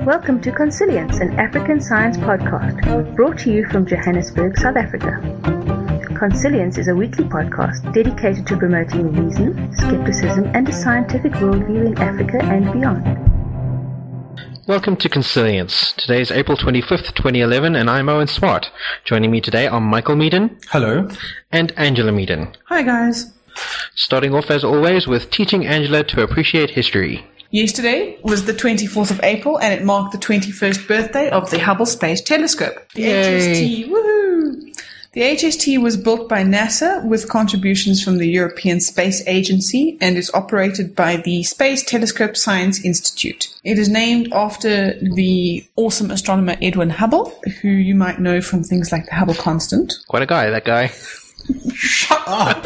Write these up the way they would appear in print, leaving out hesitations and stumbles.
Welcome to Consilience, an African science podcast, brought to you from Johannesburg, South Africa. Consilience is a weekly podcast dedicated to promoting reason, skepticism, and a scientific worldview in Africa and beyond. Welcome to Consilience. Today is April 25th, 2011, and I'm Owen Swart. Joining me today are Michael Meaden. Hello. And Angela Meaden. Hi, guys. Starting off, as always, with teaching Angela to appreciate history. Yesterday was the 24th of April, and it marked the 21st birthday of the Hubble Space Telescope. The HST, woohoo! The HST was built by NASA with contributions from the European Space Agency and is operated by the Space Telescope Science Institute. It is named after the awesome astronomer Edwin Hubble, who you might know from things like the Hubble constant. Quite a guy, that guy. Shut up!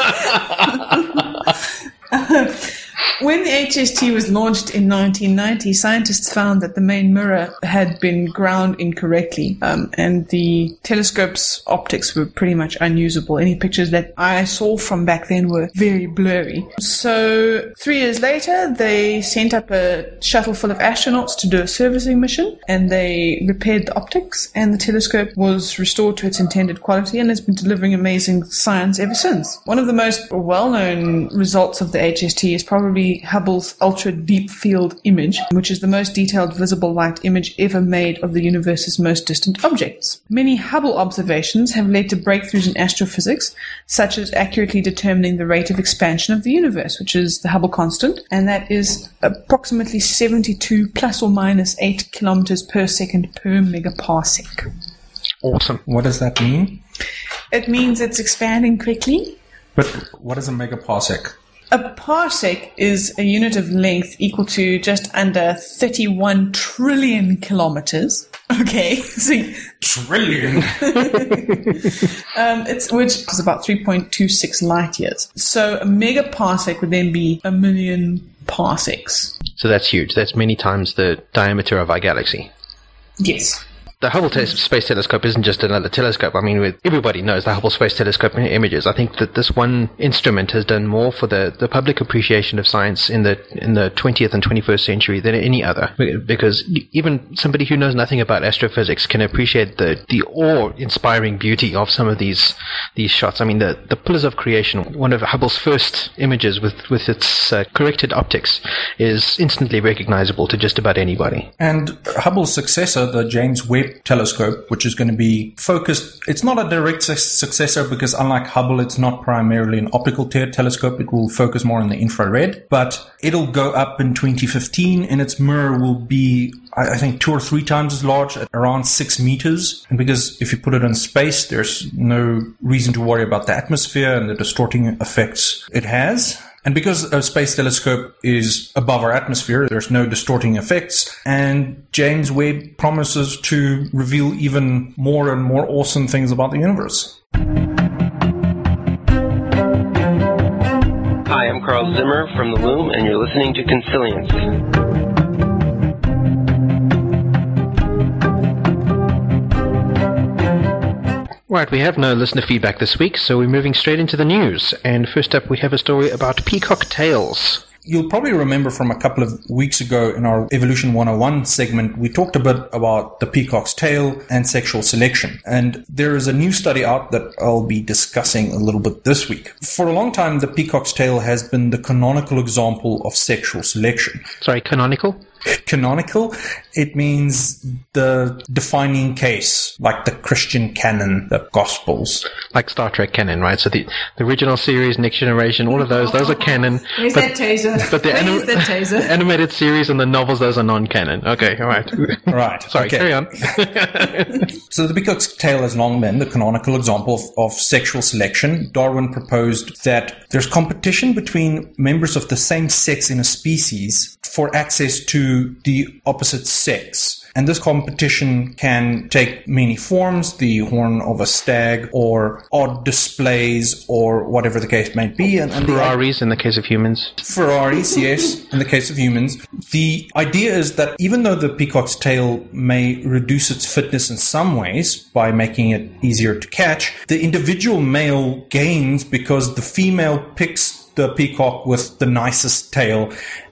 When the HST was launched in 1990, scientists found that the main mirror had been ground incorrectly, and the telescope's optics were pretty much unusable. Any pictures that I saw from back then were very blurry. So 3 years later, they sent up a shuttle full of astronauts to do a servicing mission, and they repaired the optics, and the telescope was restored to its intended quality and has been delivering amazing science ever since. One of the most well-known results of the HST is probably Hubble's Ultra Deep Field Image, which is the most detailed visible light image ever made of the universe's most distant objects. Many Hubble observations have led to breakthroughs in astrophysics, such as accurately determining the rate of expansion of the universe, which is the Hubble constant, and that is approximately 72 plus or minus 8 kilometers per second per megaparsec. Awesome. What does that mean? It means it's expanding quickly. But what is a megaparsec? A parsec is a unit of length equal to just under 31 trillion kilometers. Okay, so Trillion. which is about 3.26 light years. So a megaparsec would then be 1 million parsecs. So that's huge. That's many times the diameter of our galaxy. Yes. The Hubble Space Telescope isn't just another telescope. I mean, everybody knows the Hubble Space Telescope images. I think that this one instrument has done more for the public appreciation of science in the 20th and 21st century than any other. Because even somebody who knows nothing about astrophysics can appreciate the awe-inspiring beauty of some of these shots. I mean, the Pillars of Creation, one of Hubble's first images with its corrected optics, is instantly recognizable to just about anybody. And Hubble's successor, the James Webb Telescope, which is going to be focused, it's not a direct successor because unlike Hubble, it's not primarily an optical telescope. It will focus more on the infrared, but it'll go up in 2015 and its mirror will be, I think, 2 or 3 times as large at around 6 meters. And because if you put it in space, there's no reason to worry about the atmosphere and the distorting effects it has. And because a space telescope is above our atmosphere, there's no distorting effects, and James Webb promises to reveal even more and more awesome things about the universe. Hi, I'm Carl Zimmer from The Loom, and you're listening to Consilience. Right, we have no listener feedback this week, so we're moving straight into the news. And first up, we have a story about peacock tails. You'll probably remember from a couple of weeks ago in our Evolution 101 segment, we talked a bit about the peacock's tail and sexual selection. And there is a new study out that I'll be discussing a little bit this week. For a long time, the peacock's tail has been the canonical example of sexual selection. Sorry, canonical? Canonical, it means the defining case, like the Christian canon, the Gospels. Like Star Trek canon, right? So the original series, Next Generation, all of those are canon. Where's that taser? But the animated series and the novels, those are non-canon. Okay, all right. Right. Sorry, okay. Carry on. So the peacock's tail has long been the canonical example of sexual selection. Darwin proposed that there's competition between members of the same sex in a species for access to the opposite sex. And this competition can take many forms, the horn of a stag or odd displays or whatever the case may be. And Ferraris in the case of humans. Ferraris, yes, in the case of humans. The idea is that even though the peacock's tail may reduce its fitness in some ways by making it easier to catch, the individual male gains because the female picks the peacock with the nicest tail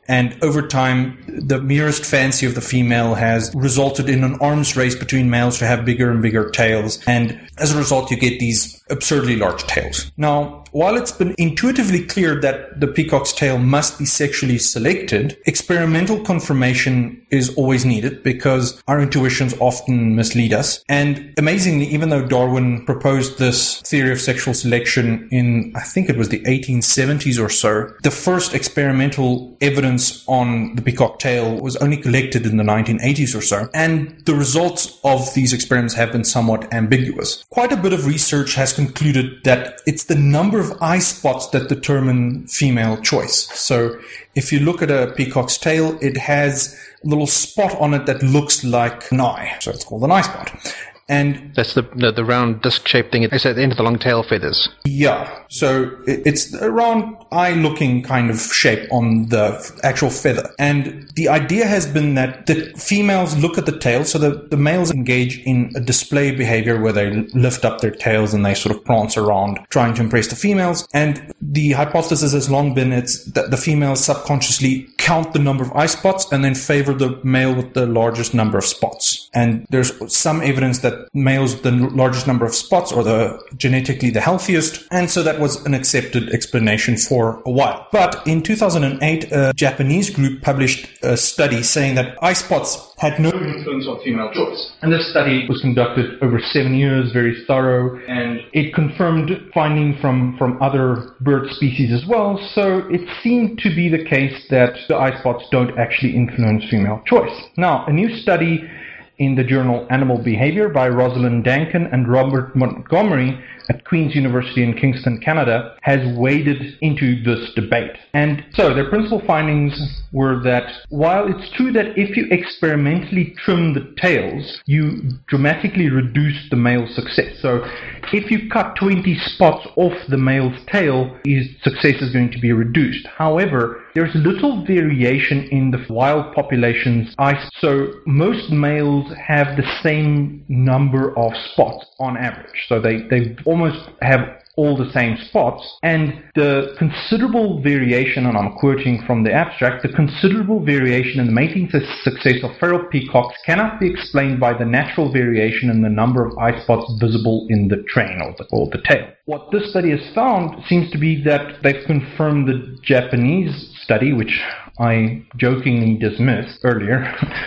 And over time, the merest fancy of the female has resulted in an arms race between males to have bigger and bigger tails. And as a result, you get these absurdly large tails. Now, while it's been intuitively clear that the peacock's tail must be sexually selected, experimental confirmation is always needed because our intuitions often mislead us. And amazingly, even though Darwin proposed this theory of sexual selection in, I think it was the 1870s or so, the first experimental evidence on the peacock tail was only collected in the 1980s or so. And the results of these experiments have been somewhat ambiguous. Quite a bit of research has concluded that it's the number of eye spots that determine female choice. So if you look at a peacock's tail, it has a little spot on it that looks like an eye. So it's called an eye spot. And that's the round disc-shaped thing. It's at the end of the long tail feathers. Yeah. So it's a round eye-looking kind of shape on the actual feather. And the idea has been that the females look at the tail, so the males engage in a display behavior where they lift up their tails and they sort of prance around trying to impress the females. And the hypothesis has long been it's that the females subconsciously count the number of eye spots and then favor the male with the largest number of spots. And there's some evidence that males with the largest number of spots are genetically the healthiest. And so that was an accepted explanation for a while. But in 2008, a Japanese group published a study saying that eye spots had no influence on female choice. And this study was conducted over 7 years, very thorough, and it confirmed finding from other bird species as well. So it seemed to be the case that the eye spots don't actually influence female choice. Now, a new study in the journal Animal Behavior by Rosalind Dankin and Robert Montgomery at Queen's University in Kingston, Canada, has waded into this debate. And so their principal findings were that while it's true that if you experimentally trim the tails, you dramatically reduce the male's success. So if you cut 20 spots off the male's tail, his success is going to be reduced. However, there's little variation in the wild population's eyes. So most males have the same number of spots on average. So they almost have all the same spots, and the considerable variation, and I'm quoting from the abstract, the considerable variation in the mating success of feral peacocks cannot be explained by the natural variation in the number of eye spots visible in the train or the tail. What this study has found seems to be that they've confirmed the Japanese study, which I jokingly dismissed earlier,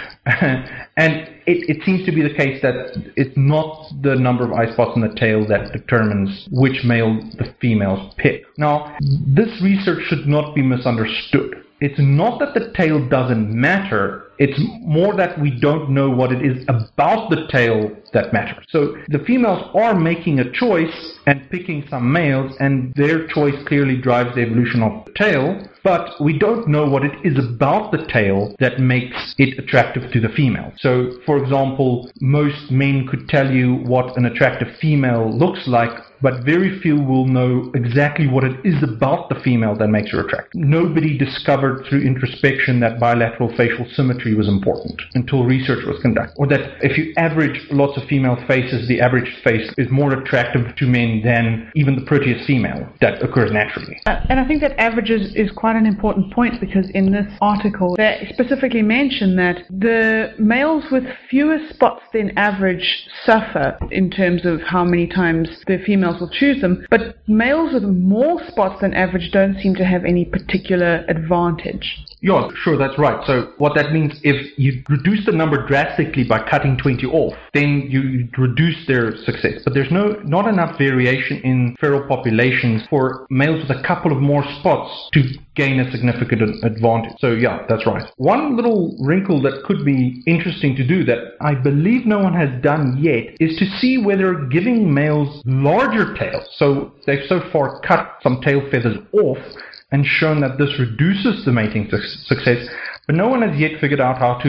and it seems to be the case that it's not the number of eye spots in the tail that determines which male the females pick. Now, this research should not be misunderstood. It's not that the tail doesn't matter. It's more that we don't know what it is about the tail that matters. So the females are making a choice and picking some males, and their choice clearly drives the evolution of the tail, but we don't know what it is about the tail that makes it attractive to the female. So, for example, most men could tell you what an attractive female looks like, but very few will know exactly what it is about the female that makes her attractive. Nobody discovered through introspection that bilateral facial symmetry was important until research was conducted. Or that if you average lots of female faces, the average face is more attractive to men than even the prettiest female that occurs naturally. And I think that averages is quite an important point, because in this article they specifically mention that the males with fewer spots than average suffer in terms of how many times the females will choose them, but males with more spots than average don't seem to have any particular advantage. Yeah, sure, that's right. So what that means, if you reduce the number drastically by cutting 20 off, then you reduce their success. But there's not enough variation in feral populations for males with a couple of more spots to gain a significant advantage. So yeah, that's right. One little wrinkle that could be interesting to do that I believe no one has done yet is to see whether giving males larger tails, so they've so far cut some tail feathers off and shown that this reduces the mating success, but no one has yet figured out how to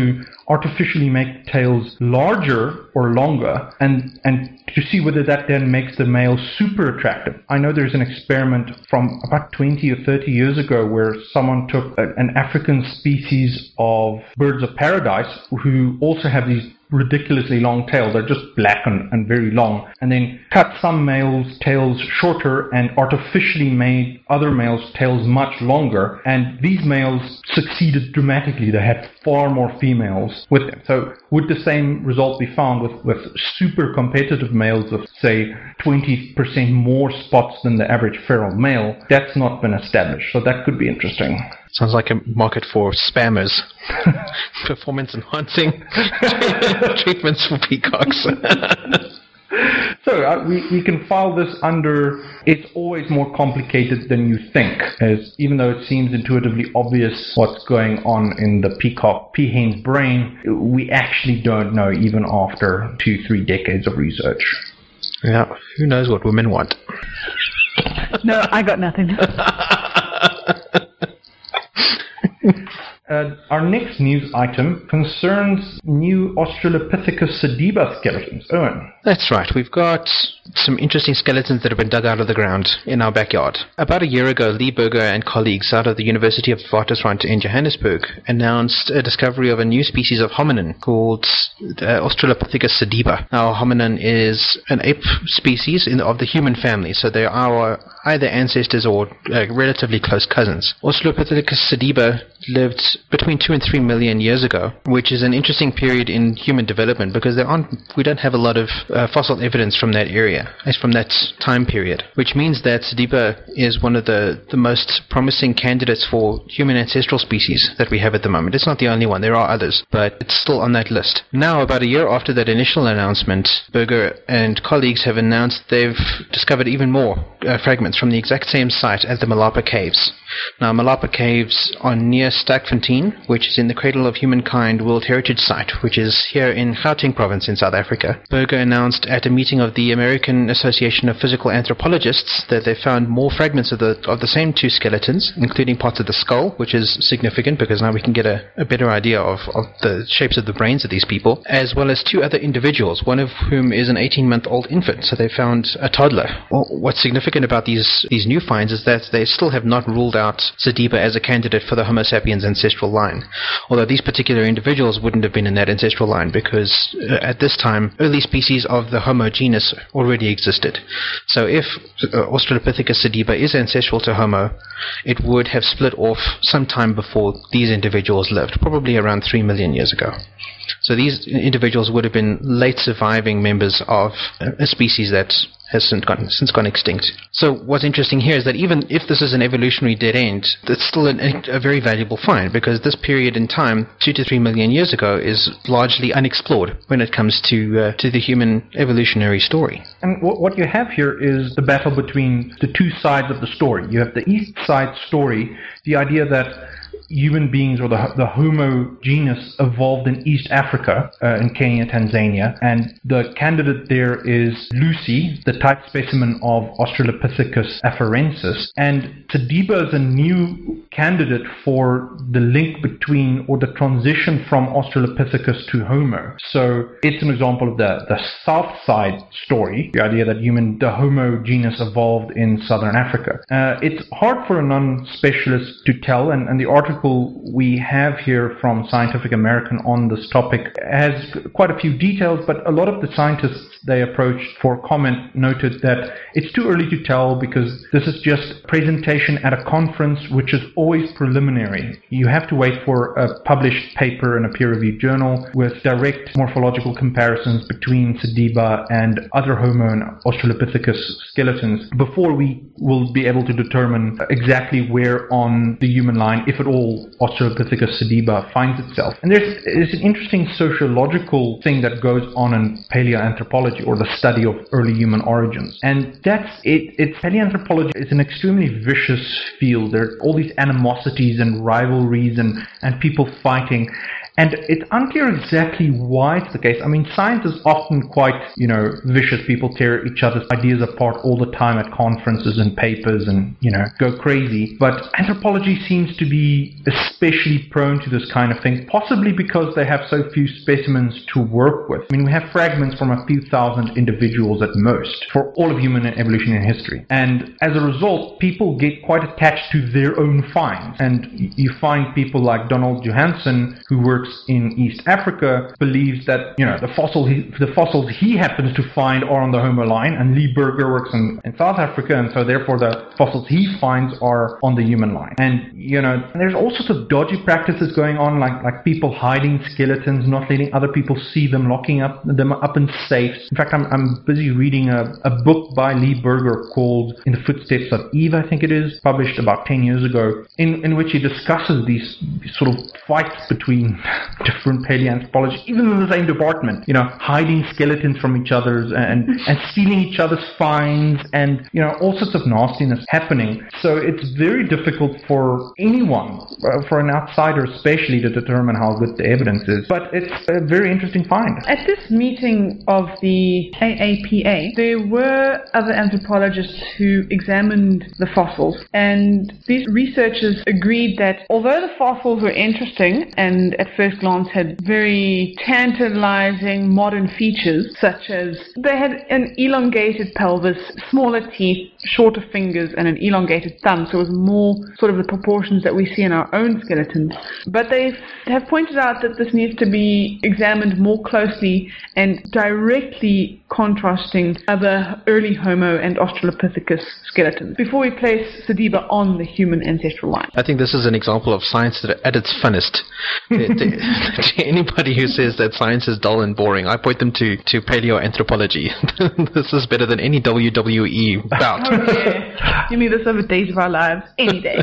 artificially make tails larger or longer and to see whether that then makes the male super attractive. I know there's an experiment from about 20 or 30 years ago where someone took an African species of birds of paradise who also have these ridiculously long tails. They're just black and very long, and then cut some males' tails shorter and artificially made other males' tails much longer, and these males succeeded dramatically. They had far more females with them. So would the same result be found with super competitive males of, say, 20% more spots than the average feral male? That's not been established, so that could be interesting. Sounds like a market for spammers. Performance enhancing treatments for peacocks. So we can file this under it's always more complicated than you think, as even though it seems intuitively obvious what's going on in the peahen's brain, we actually don't know even after 2-3 decades of research. Yeah, who knows what women want? No, I got nothing. Our next news item concerns new Australopithecus sediba skeletons. Owen. That's right. We've got some interesting skeletons that have been dug out of the ground in our backyard. About a year ago, Lee Burger and colleagues out of the University of Witwatersrand in Johannesburg announced a discovery of a new species of hominin called Australopithecus sediba. Now, hominin is an ape species of the human family, so they are either ancestors or relatively close cousins. Australopithecus sediba lived between 2 and 3 million years ago, which is an interesting period in human development because we don't have a lot of fossil evidence from that area, from that time period, which means that sediba is one of the most promising candidates for human ancestral species that we have at the moment. It's not the only one, there are others, but it's still on that list. Now, about a year after that initial announcement, Burger and colleagues have announced they've discovered even more fragments from the exact same site as the Malapa Caves. Now, Malapa Caves are near Sterkfontein, which is in the Cradle of Humankind World Heritage Site, which is here in Gauteng province in South Africa. Burger announced at a meeting of the American Association of Physical Anthropologists that they found more fragments of the same two skeletons, including parts of the skull, which is significant because now we can get a better idea of the shapes of the brains of these people, as well as 2 other individuals, one of whom is an 18-month-old infant, so they found a toddler. Well, what's significant about these new finds is that they still have not ruled out sediba as a candidate for the Homo sapiens ancestral line, although these particular individuals wouldn't have been in that ancestral line because at this time early species of the Homo genus already existed. So if Australopithecus sediba is ancestral to Homo, it would have split off sometime before these individuals lived, probably around 3 million years ago. So these individuals would have been late surviving members of a species that has since gone extinct. So what's interesting here is that even if this is an evolutionary dead end, it's still a very valuable find because this period in time, 2 to 3 million years ago, is largely unexplored when it comes to the human evolutionary story. And what you have here is the battle between the two sides of the story. You have the east side story, the idea that human beings or the Homo genus evolved in East Africa, in Kenya, Tanzania, and the candidate there is Lucy, the type specimen of Australopithecus afarensis, and sediba is a new candidate for the link between or the transition from Australopithecus to Homo. So it's an example of the south side story, the idea that the Homo genus evolved in southern Africa. It's hard for a non-specialist to tell, and the article we have here from Scientific American on this topic has quite a few details, but a lot of the scientists they approached for comment noted that it's too early to tell because this is just presentation at a conference, which is always preliminary. You have to wait for a published paper in a peer-reviewed journal with direct morphological comparisons between sediba and other Homo and Australopithecus skeletons before we will be able to determine exactly where on the human line, if at all, Australopithecus sediba finds itself. And there's an interesting sociological thing that goes on in paleoanthropology, or the study of early human origins. And that's it. Paleoanthropology is an extremely vicious field. There are all these animosities and rivalries and people fighting. And it's unclear exactly why it's the case. I mean, science is often quite, vicious. People tear each other's ideas apart all the time at conferences and papers and, go crazy. But anthropology seems to be especially prone to this kind of thing, possibly because they have so few specimens to work with. I mean, we have fragments from a few thousand individuals at most for all of human evolutionary history. And as a result, people get quite attached to their own finds. And you find people like Donald Johanson, who works in East Africa, believes that, the fossils he happens to find are on the Homo line, and Lee Berger works in South Africa, and so therefore the fossils he finds are on the human line. And, there's all sorts of dodgy practices going on, like people hiding skeletons, not letting other people see them, locking them up in safes. In fact, I'm busy reading a book by Lee Berger called In the Footsteps of Eve, I think it is, published about 10 years ago, in which he discusses these sort of fights between different paleoanthropologists, even in the same department, hiding skeletons from each other's and stealing each other's finds and, all sorts of nastiness happening. So it's very difficult for anyone, for an outsider especially, to determine how good the evidence is. But it's a very interesting find. At this meeting of the AAPA, there were other anthropologists who examined the fossils, and these researchers agreed that although the fossils were interesting and at first glance had very tantalizing modern features, such as they had an elongated pelvis, smaller teeth, shorter fingers, and an elongated thumb, so it was more sort of the proportions that we see in our own skeletons. But they have pointed out that this needs to be examined more closely and directly contrasting other early Homo and Australopithecus skeletons before we place Sediba on the human ancestral line. I think this is an example of science at its funnest. To anybody who says that science is dull and boring, I point them to paleoanthropology. This is better than any WWE bout. Oh, yeah. Give me this over Days of Our Lives any day.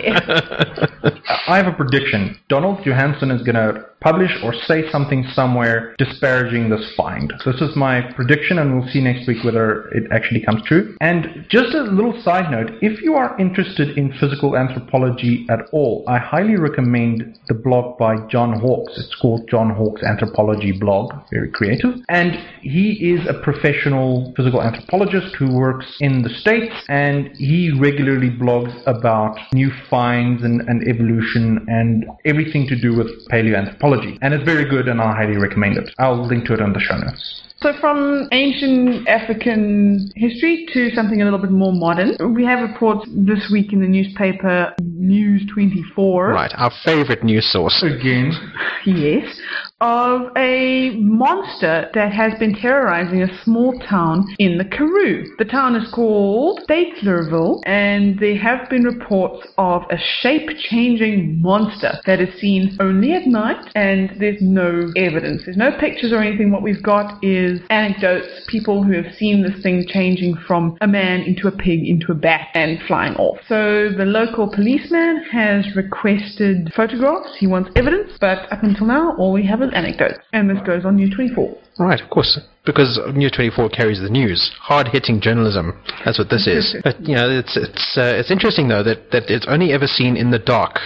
I have a prediction. Donald Johanson is going to publish or say something somewhere disparaging this find. This is my prediction, and we'll see next week whether it actually comes true. And just a little side note, if you are interested in physical anthropology at all, I highly recommend the blog by John Hawkes. It's called John Hawkes Anthropology Blog. Very creative. And he is a professional physical anthropologist who works in the States, and he regularly blogs about new finds and evolution and everything to do with paleoanthropology. And it's very good, and I highly recommend it. I'll link to it on the show notes. So from ancient African history to something a little bit more modern, we have reports this week in the newspaper News 24. Right, our favorite news source. Again. Yes. Of a monster that has been terrorizing a small town in the Karoo. The town is called Statelerville, and there have been reports of a shape-changing monster that is seen only at night, and there's no evidence. There's no pictures or anything. What we've got is anecdotes, people who have seen this thing changing from a man into a pig into a bat and flying off. So the local policeman has requested photographs. He wants evidence, but up until now, all we have is anecdotes. And this goes on News 24. Right, of course. Because News 24 carries the news. Hard-hitting journalism. That's what this is. But, it's interesting, though, that it's only ever seen in the dark.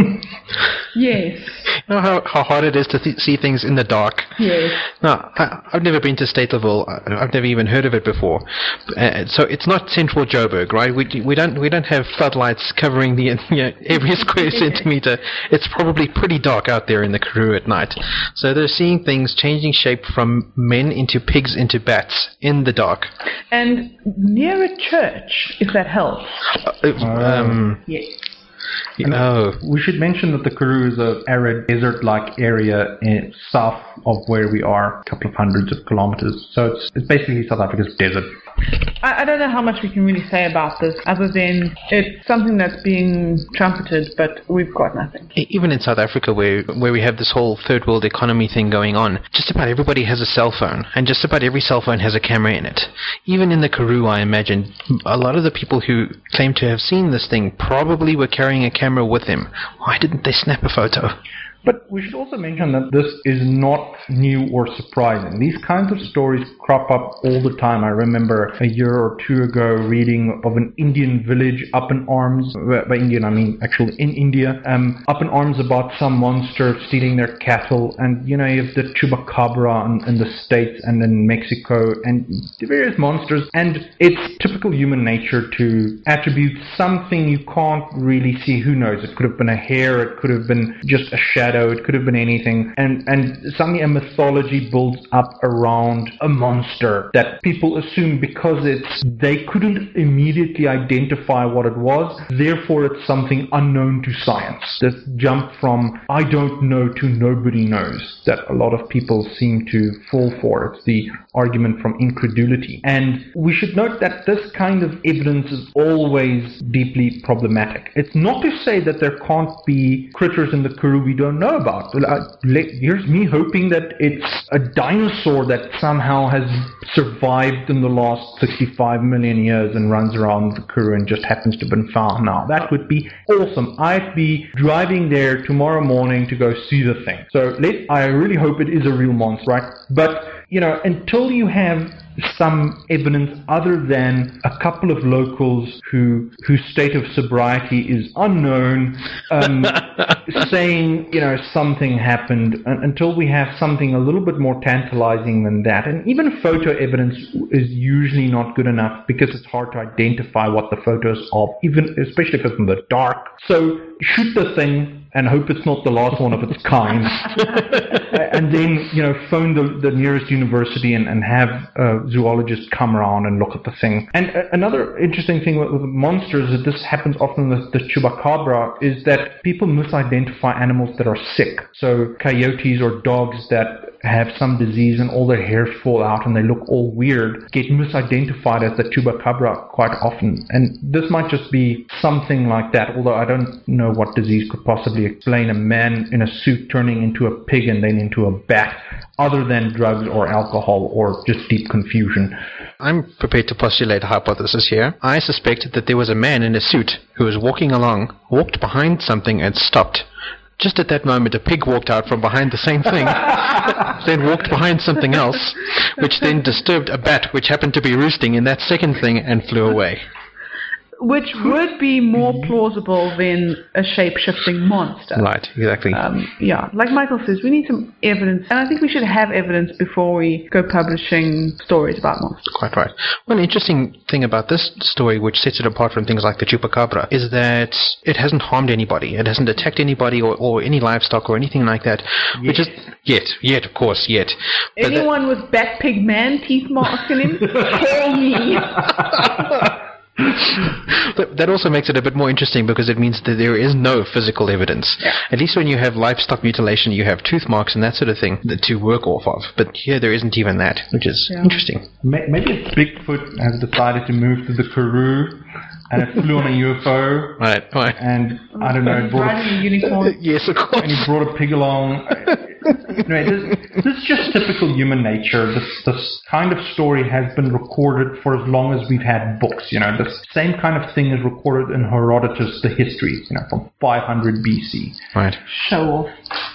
Yes. You know how hard it is to see things in the dark? Yes. No, I've never been to Statelerville. I've never even heard of it before. So it's not central Joburg, right? We don't have floodlights covering the every square centimeter. It's probably pretty dark out there in the Karoo at night. So they're seeing things changing shape from men into pigs into bats in the dark. And near a church, if that helps. Yes. We should mention that the Karoo is an arid desert-like area south of where we are, a couple of hundreds of kilometers. So it's basically South Africa's desert. I don't know how much we can really say about this, other than it's something that's being trumpeted, but we've got nothing. Even in South Africa, where we have this whole third world economy thing going on, just about everybody has a cell phone, and just about every cell phone has a camera in it. Even in the Karoo, I imagine, a lot of the people who claim to have seen this thing probably were carrying a camera with them. Why didn't they snap a photo? But we should also mention that this is not new or surprising. These kinds of stories crop up all the time. I remember a year or two ago reading of an Indian village up in arms. By Indian, I mean actually in India. Up in arms about some monster stealing their cattle. And, you have the chupacabra in the States and in Mexico and the various monsters. And it's typical human nature to attribute something you can't really see. Who knows? It could have been a hair. It could have been just a shadow. It could have been anything. And suddenly a mythology builds up around a monster that people assume because they couldn't immediately identify what it was, therefore it's something unknown to science. This jump from I don't know to nobody knows that a lot of people seem to fall for. It's the argument from incredulity. And we should note that this kind of evidence is always deeply problematic. It's not to say that there can't be critters in the Karoo we don't know about. Here's me hoping that it's a dinosaur that somehow has survived in the last 65 million years and runs around the Karoo and just happens to have been found now. That would be awesome. I'd be driving there tomorrow morning to go see the thing. So I really hope it is a real monster, right? But, until you have some evidence other than a couple of locals whose state of sobriety is unknown, saying, something happened, until we have something a little bit more tantalizing than that. And even photo evidence is usually not good enough because it's hard to identify what the photos are, especially if it's in the dark. So shoot the thing and hope it's not the last one of its kind. And then, phone the nearest university and have zoologists come around and look at the thing. And another interesting thing with monsters, that this happens often with the chupacabra, is that people misidentify animals that are sick. So coyotes or dogs that have some disease and all their hair fall out and they look all weird get misidentified as the chupacabra quite often. And this might just be something like that, although I don't know what disease could possibly explain a man in a suit turning into a pig and then into a bat, other than drugs or alcohol or just deep confusion. I'm prepared to postulate a hypothesis here. I suspect that there was a man in a suit who was walking along, walked behind something and stopped. Just at that moment, a pig walked out from behind the same thing, then walked behind something else, which then disturbed a bat which happened to be roosting in that second thing and flew away. Which would be more plausible than a shape-shifting monster. Right, exactly. Like Michael says, we need some evidence, and I think we should have evidence before we go publishing stories about monsters. Quite right. One interesting thing about this story, which sets it apart from things like the chupacabra, is that it hasn't harmed anybody. It hasn't attacked anybody or any livestock or anything like that. Yet, of course. But anyone with Bat Pig Man teeth marks in him, call me. But that also makes it a bit more interesting because it means that there is no physical evidence. Yeah. At least when you have livestock mutilation, you have tooth marks and that sort of thing to work off of. But here there isn't even that, which is interesting. Maybe Bigfoot has decided to move to the Karoo and it flew on a UFO. Right. And I don't know, brought a unicorn. Yes, of course. And he brought a pig along. This is just typical human nature. This kind of story has been recorded for as long as we've had books. The same kind of thing is recorded in Herodotus, the histories, from 500 BC. Right. Show off.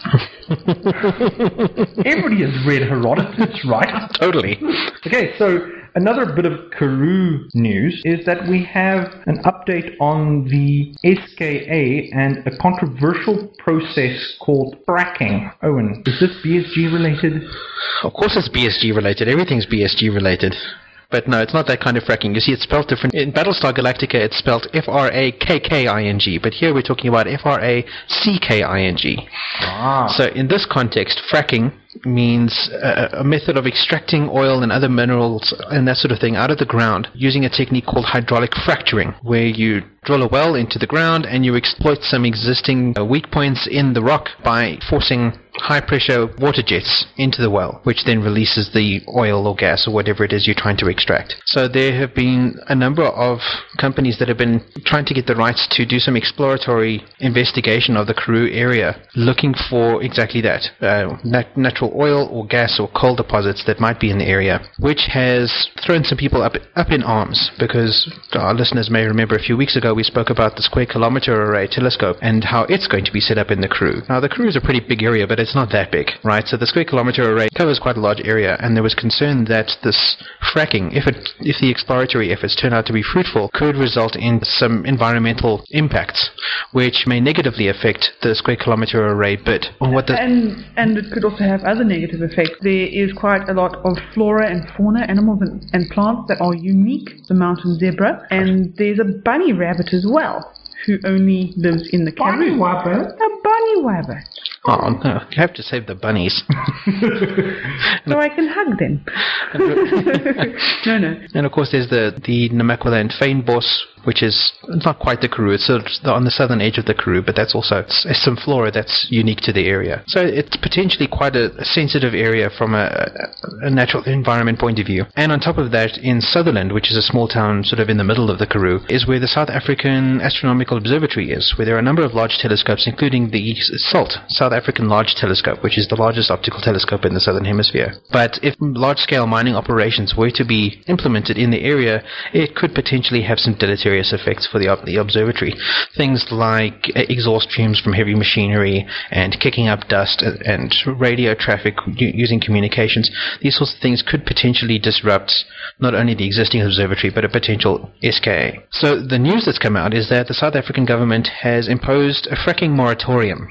Everybody has read Herodotus, right? Totally. Okay, so another bit of Karoo news is that we have an update on the SKA and a controversial process called fracking. Owen, is this BSG related? Of course it's BSG related. Everything's BSG related. But no, it's not that kind of fracking. You see, it's spelled different. In Battlestar Galactica, it's spelled F-R-A-K-K-I-N-G. But here we're talking about F-R-A-C-K-I-N-G. So in this context, fracking means a method of extracting oil and other minerals and that sort of thing out of the ground using a technique called hydraulic fracturing, where you drill a well into the ground and you exploit some existing weak points in the rock by forcing high-pressure water jets into the well, which then releases the oil or gas or whatever it is you're trying to extract. So there have been a number of companies that have been trying to get the rights to do some exploratory investigation of the Karoo area, looking for exactly that, natural potential oil or gas or coal deposits that might be in the area, which has thrown some people up in arms, because our listeners may remember a few weeks ago we spoke about the Square Kilometre Array telescope and how it's going to be set up in the Karoo. Now, the Karoo is a pretty big area, but it's not that big, right? So the Square Kilometre Array covers quite a large area, and there was concern that this fracking, if the exploratory efforts turn out to be fruitful, could result in some environmental impacts, which may negatively affect the Square Kilometre Array bid. And it could also have other negative effects. There is quite a lot of flora and fauna, animals and plants that are unique, the mountain zebra, and there's a bunny rabbit as well, who only lives in the Karoo. Bunny rabbit? A bunny rabbit. Oh, no, you have to save the bunnies. So I can hug them. No. And of course there's the Namaqualand fynbos, which is not quite the Karoo. It's sort of on the southern edge of the Karoo, but that's also some flora that's unique to the area. So it's potentially quite a sensitive area from a natural environment point of view. And on top of that, in Sutherland, which is a small town sort of in the middle of the Karoo, is where the South African Astronomical Observatory is, where there are a number of large telescopes, including the SALT, South African Large Telescope, which is the largest optical telescope in the Southern Hemisphere. But if large-scale mining operations were to be implemented in the area, it could potentially have some deleterious effects for the observatory. Things like exhaust fumes from heavy machinery and kicking up dust and radio traffic using communications. These sorts of things could potentially disrupt not only the existing observatory but a potential SKA. So the news that's come out is that the South African government has imposed a fracking moratorium.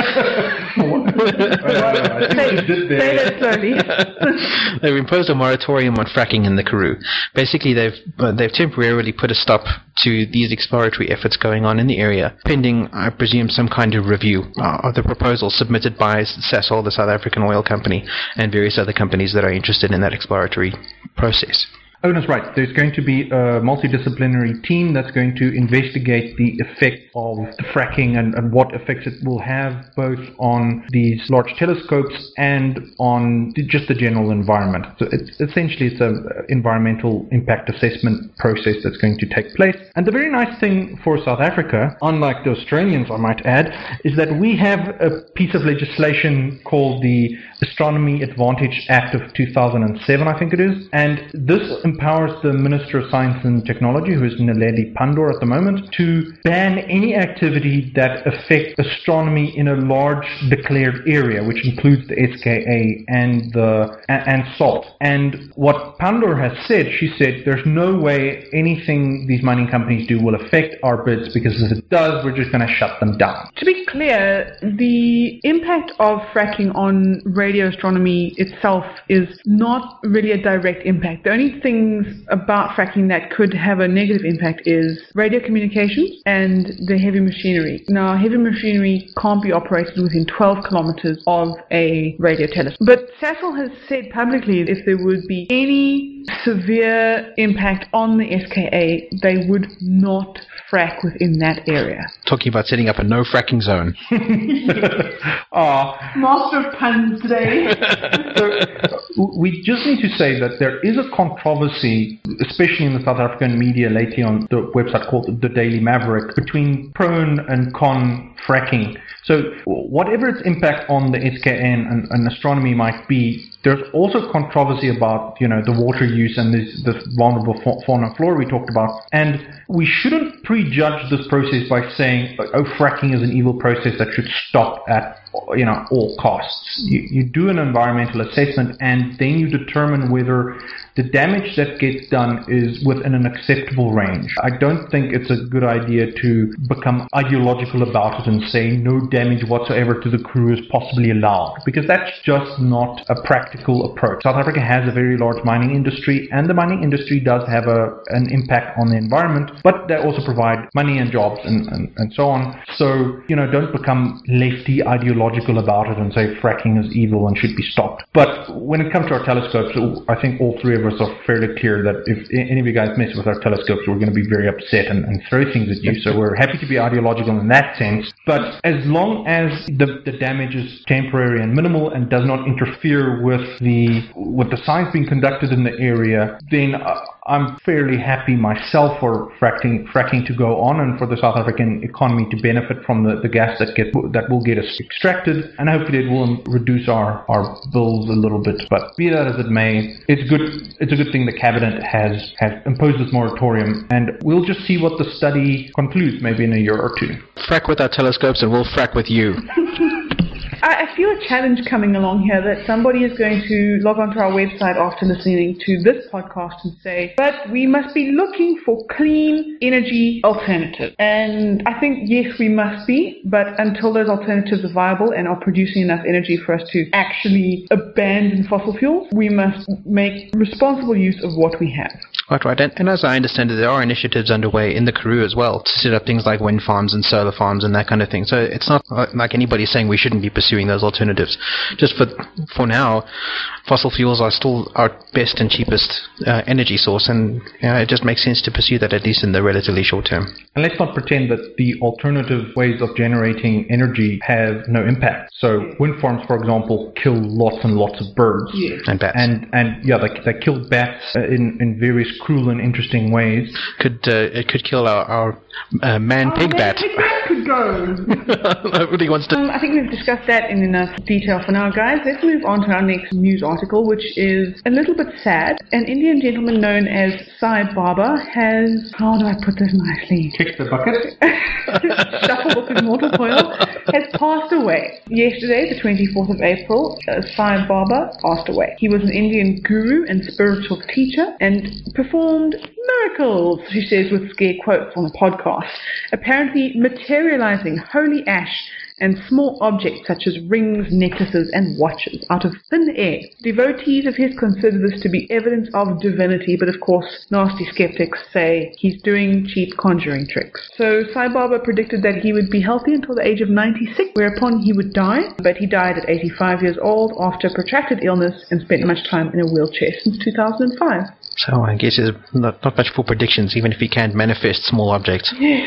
Say that slowly. They've imposed a moratorium on fracking in the Karoo. Basically, they've temporarily put a stop to these exploratory efforts going on in the area, pending, I presume, some kind of review of the proposal submitted by Sasol, the South African oil company, and various other companies that are interested in that exploratory process. Owen is right. There's going to be a multidisciplinary team that's going to investigate the effect of the fracking and what effects it will have both on these large telescopes and on just the general environment. So it's an environmental impact assessment process that's going to take place. And the very nice thing for South Africa, unlike the Australians, I might add, is that we have a piece of legislation called the Astronomy Advantage Act of 2007, I think it is. And this empowers the Minister of Science and Technology, who is Naledi Pandor at the moment, to ban any activity that affects astronomy in a large declared area, which includes the SKA and SALT. And what Pandor has said, she said, there's no way anything these mining companies do will affect our bids, because if it does, we're just going to shut them down. To be clear, the impact of fracking on radio astronomy itself is not really a direct impact. The only things about fracking that could have a negative impact is radio communications and the heavy machinery. Now, heavy machinery can't be operated within 12 kilometers of a radio telescope. But Sasol has said publicly if there would be any severe impact on the SKA, they would not frack within that area. Talking about setting up a no fracking zone. Master of puns today. So, we just need to say that there is a controversy, especially in the South African media lately on the website called The Daily Maverick, between pro and con fracking. So whatever its impact on the SKN and astronomy might be, there's also controversy about, the water use and the vulnerable fauna and flora we talked about. And we shouldn't prejudge this process by saying, fracking is an evil process that should stop at all costs. You do an environmental assessment, and then you determine whether the damage that gets done is within an acceptable range. I don't think it's a good idea to become ideological about it and say no damage whatsoever to the Karoo is possibly allowed, because that's just not a practical approach. South Africa has a very large mining industry, and the mining industry does have an impact on the environment, but they also provide money and jobs and so on. So, don't become lefty ideological about it and say fracking is evil and should be stopped. But when it comes to our telescopes, I think all three of us are fairly clear that if any of you guys mess with our telescopes, we're going to be very upset and throw things at you. So we're happy to be ideological in that sense. But as long as the damage is temporary and minimal and does not interfere with the science being conducted in the area, then I'm fairly happy myself for fracking to go on and for the South African economy to benefit from the gas that will get us extracted, and hopefully it will reduce our bills a little bit. But be that as it may, it's a good thing the cabinet has imposed this moratorium, and we'll just see what the study concludes maybe in a year or two. Frack with our telescopes and we'll frack with you. I feel a challenge coming along here that somebody is going to log onto our website after listening to this podcast and say, but we must be looking for clean energy alternatives. And I think, yes, we must be, but until those alternatives are viable and are producing enough energy for us to actually abandon fossil fuels, we must make responsible use of what we have. Right. And as I understand it, there are initiatives underway in the Karoo as well to set up things like wind farms and solar farms and that kind of thing. So it's not like anybody's saying we shouldn't be pursuing those alternatives. Just for now, fossil fuels are still our best and cheapest energy source, and it just makes sense to pursue that, at least in the relatively short term. And let's not pretend that the alternative ways of generating energy have no impact. So wind farms, for example, kill lots and lots of birds. Yes. And bats. And they kill bats in various cruel and interesting ways. It could kill our man-pig bat. Could go. Nobody wants to. I think we've discussed that in enough detail for now, guys. Let's move on to our next news article, which is a little bit sad. An Indian gentleman known as Sai Baba has, how do I put this nicely? Kick the bucket. Shuffled off his mortal coil, has passed away. Yesterday, the 24th of April, Sai Baba passed away. He was an Indian guru and spiritual teacher and performed miracles, she says with scare quotes on the podcast, apparently materializing holy ash and small objects such as rings, necklaces, and watches out of thin air. Devotees of his consider this to be evidence of divinity, but of course, nasty skeptics say he's doing cheap conjuring tricks. So Sai Baba predicted that he would be healthy until the age of 96, whereupon he would die, but he died at 85 years old after protracted illness and spent much time in a wheelchair since 2005. So I guess there's not much for predictions, even if he can't manifest small objects. Yes.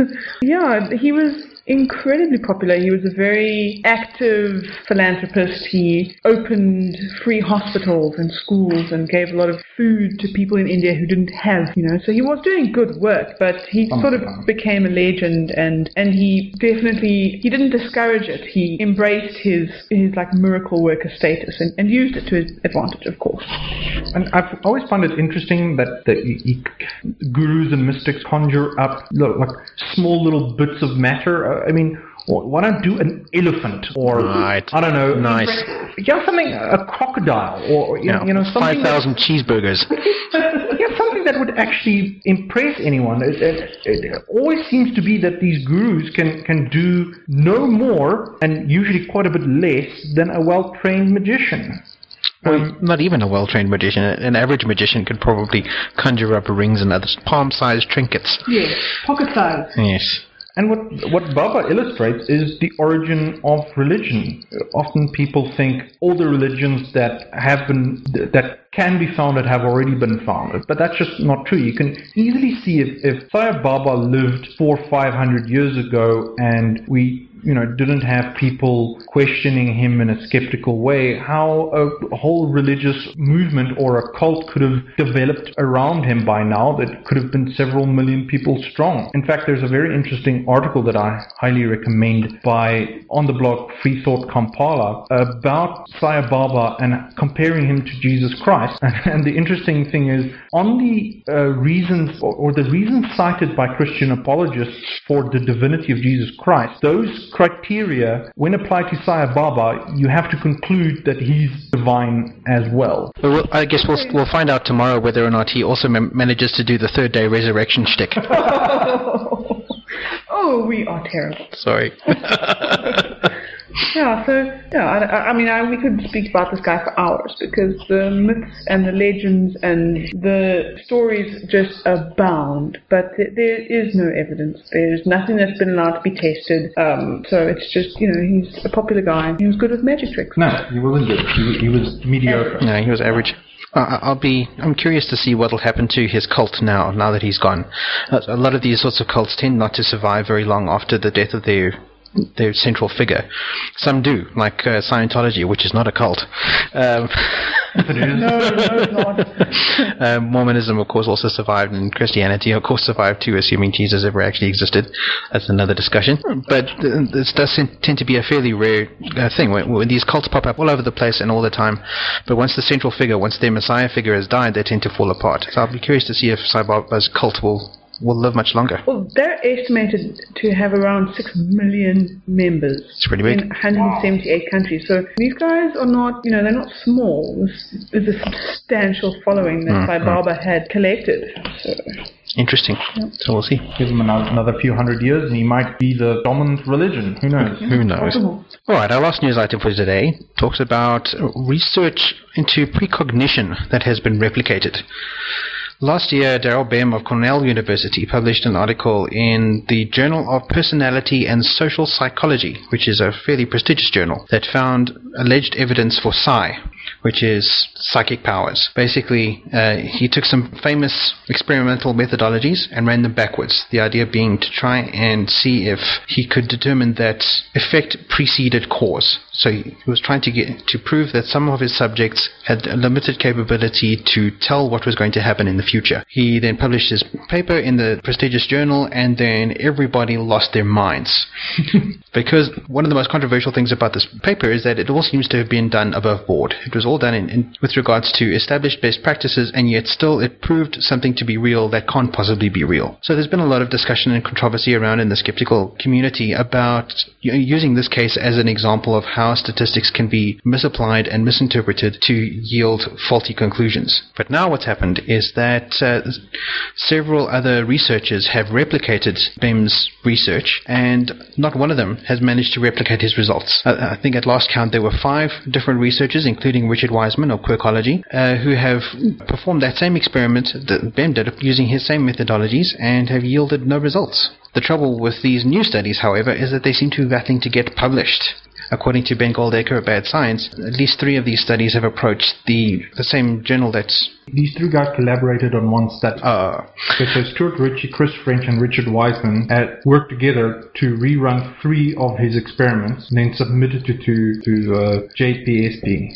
Yeah, he was incredibly popular. He was a very active philanthropist. He opened free hospitals and schools and gave a lot of food to people in India who didn't have, so he was doing good work, but he sort of became a legend, and he didn't discourage it. He embraced his like miracle worker status and used it to his advantage, of course. And I've always found it interesting that gurus and mystics conjure up like small little bits of matter. I mean, why not do an elephant or right. I don't know, nice, something, a crocodile or something 5,000 cheeseburgers. Something that would actually impress anyone. It always seems to be that these gurus can do no more and usually quite a bit less than a well-trained magician. Well, not even a well-trained magician. An average magician could probably conjure up rings and other palm-sized trinkets. Yes, pocket size. Yes. And what Baba illustrates is the origin of religion. Often people think all the religions that can be founded have already been founded, but that's just not true. You can easily see if Sai Baba lived 400 or 500 years ago and we didn't have people questioning him in a skeptical way, how a whole religious movement or a cult could have developed around him by now that could have been several million people strong. In fact, there's a very interesting article that I highly recommend on the blog Free Thought Kampala about Sai Baba and comparing him to Jesus Christ. And the interesting thing is, on the reasons or the reasons cited by Christian apologists for the divinity of Jesus Christ, those criteria, when applied to Sai Baba, you have to conclude that he's divine as well. Well, I guess we'll find out tomorrow whether or not he also manages to do the third day resurrection shtick. Oh, we are terrible. Sorry. We could speak about this guy for hours because the myths and the legends and the stories just abound, but there is no evidence. There's nothing that's been allowed to be tested. So it's just, he's a popular guy. He was good with magic tricks. No, he wasn't good. He was mediocre. No, he was average. I'm curious to see what will happen to his cult now that he's gone. A lot of these sorts of cults tend not to survive very long after the death of their central figure. Some do, like Scientology, which is not a cult. No, it's not. Mormonism, of course, also survived, and Christianity, of course, survived too, assuming Jesus ever actually existed. That's another discussion. But this does tend to be a fairly rare thing when these cults pop up all over the place and all the time. But once the central figure, once their messiah figure has died, they tend to fall apart. So I'll be curious to see if Sai Baba's cult will live much longer. Well, they're estimated to have around 6 million members. It's pretty big. In 178 countries. So these guys are not, they're not small. This is a substantial following that Sai Baba had collected. So. Interesting. Yep. So we'll see. Give him another few hundred years and he might be the dominant religion. Who knows? Who knows? All right, our last news item for today talks about research into precognition that has been replicated. Last year, Daryl Bem of Cornell University published an article in the Journal of Personality and Social Psychology, which is a fairly prestigious journal, that found alleged evidence for psi, which is psychic powers. Basically, he took some famous experimental methodologies and ran them backwards. The idea being to try and see if he could determine that effect preceded cause. So he was trying to prove that some of his subjects had a limited capability to tell what was going to happen in the future. He then published his paper in the prestigious journal, and then everybody lost their minds. Because one of the most controversial things about this paper is that it all seems to have been done above board. It was all done with regards to established best practices, and yet still it proved something to be real that can't possibly be real. So there's been a lot of discussion and controversy around in the skeptical community about using this case as an example of how statistics can be misapplied and misinterpreted to yield faulty conclusions. But now what's happened is that several other researchers have replicated Bem's research, and not one of them has managed to replicate his results. I think at last count there were 5 different researchers, including Richard Wiseman of Quirkology, who have performed that same experiment that Bem did using his same methodologies and have yielded no results. The trouble with these new studies, however, is that they seem to be battling to get published. According to Ben Goldacre of Bad Science, at least 3 of these studies have approached the same journal that's... These 3 guys collaborated on one study. So Stuart Ritchie, Chris French, and Richard Wiseman had worked together to rerun 3 of his experiments and then submitted it to JPSP.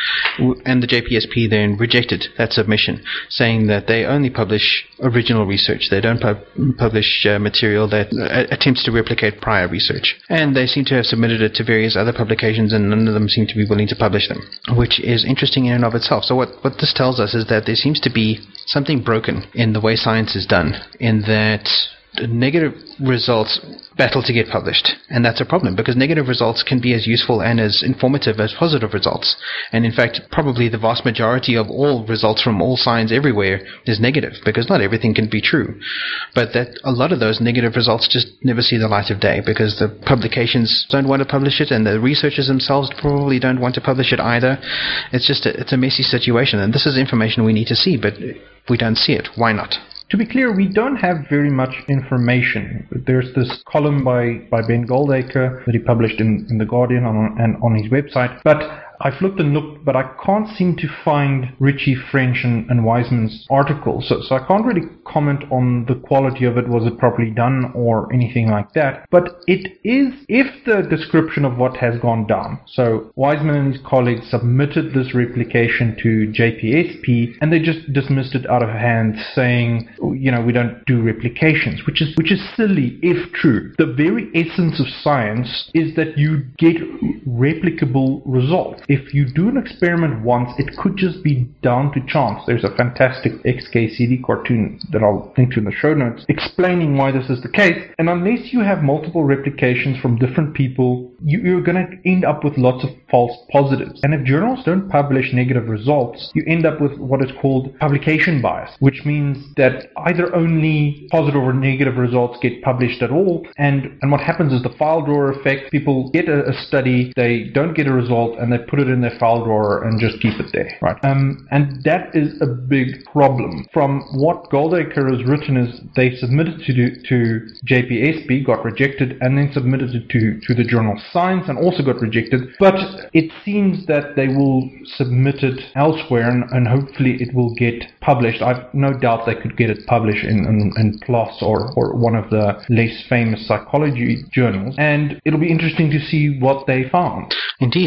And the JPSP then rejected that submission, saying that they only publish original research. They don't publish material that attempts to replicate prior research. And they seem to have submitted it to various other publications, and none of them seem to be willing to publish them, which is interesting in and of itself. So what this tells us is that there seems to be something broken in the way science is done, in that negative results battle to get published. And that's a problem, because negative results can be as useful and as informative as positive results. And in fact, probably the vast majority of all results from all science everywhere is negative, because not everything can be true. But that a lot of those negative results just never see the light of day, because the publications don't want to publish it, and the researchers themselves probably don't want to publish it either. It's just it's a messy situation, and this is information we need to see, but we don't see it. Why not? To be clear, we don't have very much information. There's this column by Ben Goldacre that he published in The Guardian and on his website, but I've looked and looked, but I can't seem to find Ritchie, French, and Wiseman's article. So I can't really comment on the quality of it, was it properly done or anything like that. But it is, if the description of what has gone down. So Wiseman and his colleagues submitted this replication to JPSP, and they just dismissed it out of hand, saying, we don't do replications, which is silly if true. The very essence of science is that you get replicable results. If you do an experiment once, it could just be down to chance. There's a fantastic XKCD cartoon that I'll link to in the show notes explaining why this is the case. And unless you have multiple replications from different people, you're going to end up with lots of false positives. And if journals don't publish negative results, you end up with what is called publication bias, which means that either only positive or negative results get published at all. And what happens is the file drawer effect. People get a study, they don't get a result, and they put it in their file drawer and just keep it there, right? And that is a big problem. From what Goldacre has written is they submitted to JPSP, got rejected, and then submitted it to the journal Science and also got rejected. But it seems that they will submit it elsewhere, and hopefully it will get published. I've no doubt they could get it published in PLOS or one of the less famous psychology journals, and it'll be interesting to see what they found. Indeed.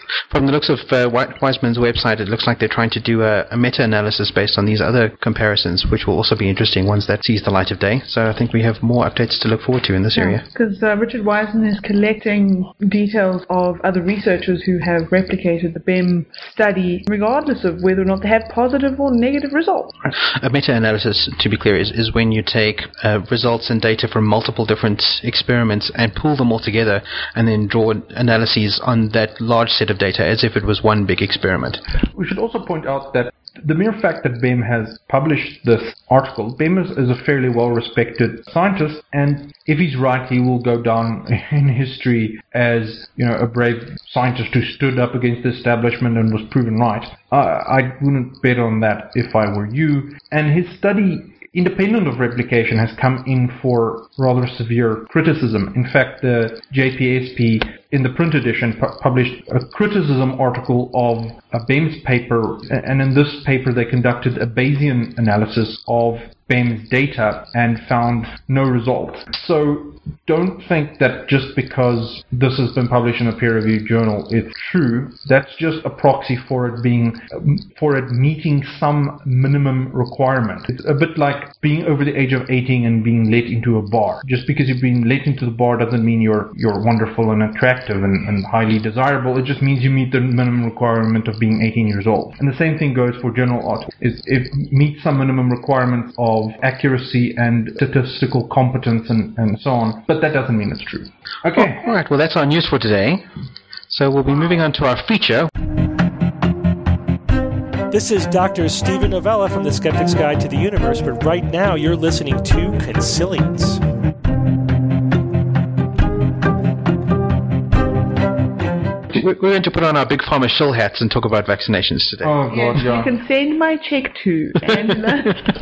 From the looks of Wiseman's website, it looks like they're trying to do a meta-analysis based on these other comparisons, which will also be interesting once that sees the light of day. So I think we have more updates to look forward to in this area. Because Richard Wiseman is collecting details of other researchers who have replicated the BEM study, regardless of whether or not they have positive or negative results. A meta-analysis, to be clear, is when you take results and data from multiple different experiments and pull them all together and then draw analyses on that large set of data as if it was one big experiment. We should also point out that the mere fact that BEM has published this article, BEM is a fairly well-respected scientist, and if he's right, he will go down in history as, a brave scientist who stood up against the establishment and was proven right. I wouldn't bet on that if I were you. And his study, independent of replication, has come in for rather severe criticism. In fact, the JPSP in the print edition published a criticism article of a BEM's paper, and in this paper they conducted a Bayesian analysis of BEM's data and found no results. So don't think that just because this has been published in a peer-reviewed journal, it's true. That's just a proxy for it meeting some minimum requirement. It's a bit like being over the age of 18 and being let into a bar. Just because you've been let into the bar doesn't mean you're wonderful and attractive and highly desirable. It just means you meet the minimum requirement of being 18 years old. And the same thing goes for journal articles. It meets some minimum requirements of accuracy and statistical competence and so on, but that doesn't mean it's true. Okay. All right, well, that's our news for today. So we'll be moving on to our feature. This is Dr. Stephen Novella from The Skeptic's Guide to the Universe, but right now you're listening to Consilience. We're going to put on our big pharma shill hats and talk about vaccinations today. Oh, God, yeah. You can send my check to Angela.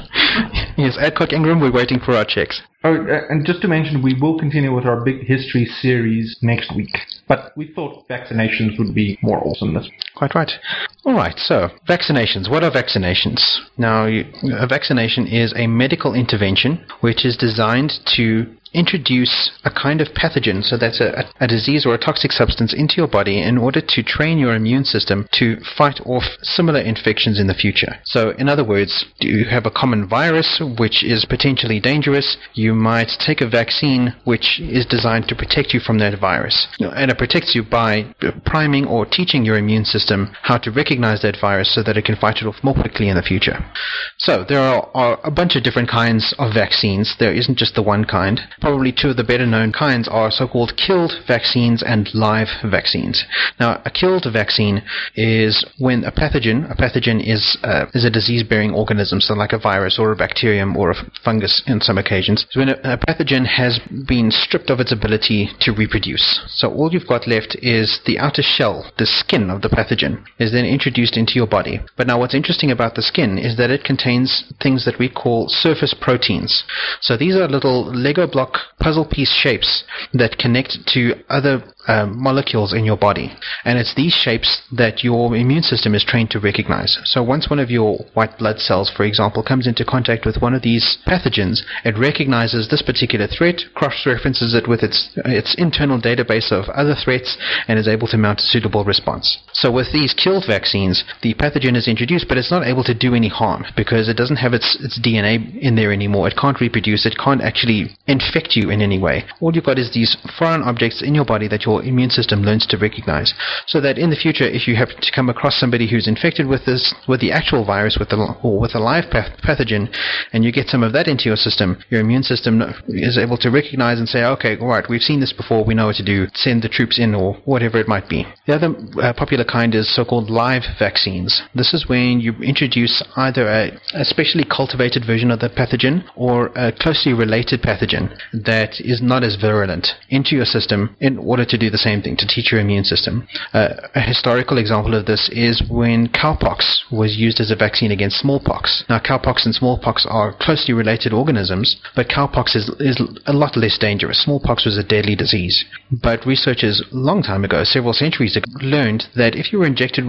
Yes, Adcock Ingram, we're waiting for our checks. Oh, and just to mention, we will continue with our big history series next week. But we thought vaccinations would be more awesome this week. Quite right. All right, so vaccinations. What are vaccinations? Now, a vaccination is a medical intervention which is designed to introduce a kind of pathogen, so that's a disease or a toxic substance, into your body in order to train your immune system to fight off similar infections in the future. So in other words, you have a common virus which is potentially dangerous. You might take a vaccine which is designed to protect you from that virus. And it protects you by priming or teaching your immune system how to recognize that virus so that it can fight it off more quickly in the future. So there are a bunch of different kinds of vaccines. There isn't just the one kind. Probably two of the better known kinds are so-called killed vaccines and live vaccines. Now, a killed vaccine is when a pathogen is a disease-bearing organism, so like a virus or a bacterium or a fungus in some occasions. So when a pathogen has been stripped of its ability to reproduce. So all you've got left is the outer shell, the skin of the pathogen, is then introduced into your body. But now what's interesting about the skin is that it contains things that we call surface proteins. So these are little Lego block puzzle piece shapes that connect to other molecules in your body. And it's these shapes that your immune system is trained to recognize. So once one of your white blood cells, for example, comes into contact with one of these pathogens, it recognizes this particular threat, cross-references it with its internal database of other threats, and is able to mount a suitable response. So with these killed vaccines, the pathogen is introduced, but it's not able to do any harm because it doesn't have its DNA in there anymore. It can't reproduce. It can't actually infect you in any way. All you've got is these foreign objects in your body that your immune system learns to recognize, so that in the future, if you happen to come across somebody who's infected with the actual virus, with a live pathogen, and you get some of that into your system, your immune system is able to recognize and say, okay, all right, we've seen this before, we know what to do, send the troops in, or whatever it might be. The other popular kind is so-called live vaccines. This is when you introduce either a specially cultivated version of the pathogen or a closely related pathogen that is not as virulent into your system in order to do the same thing, to teach your immune system. A historical example of this is when cowpox was used as a vaccine against smallpox. Now, cowpox and smallpox are closely related organisms, but cowpox is a lot less dangerous. Smallpox was a deadly disease. But researchers a long time ago, several centuries ago, learned that if you were injected with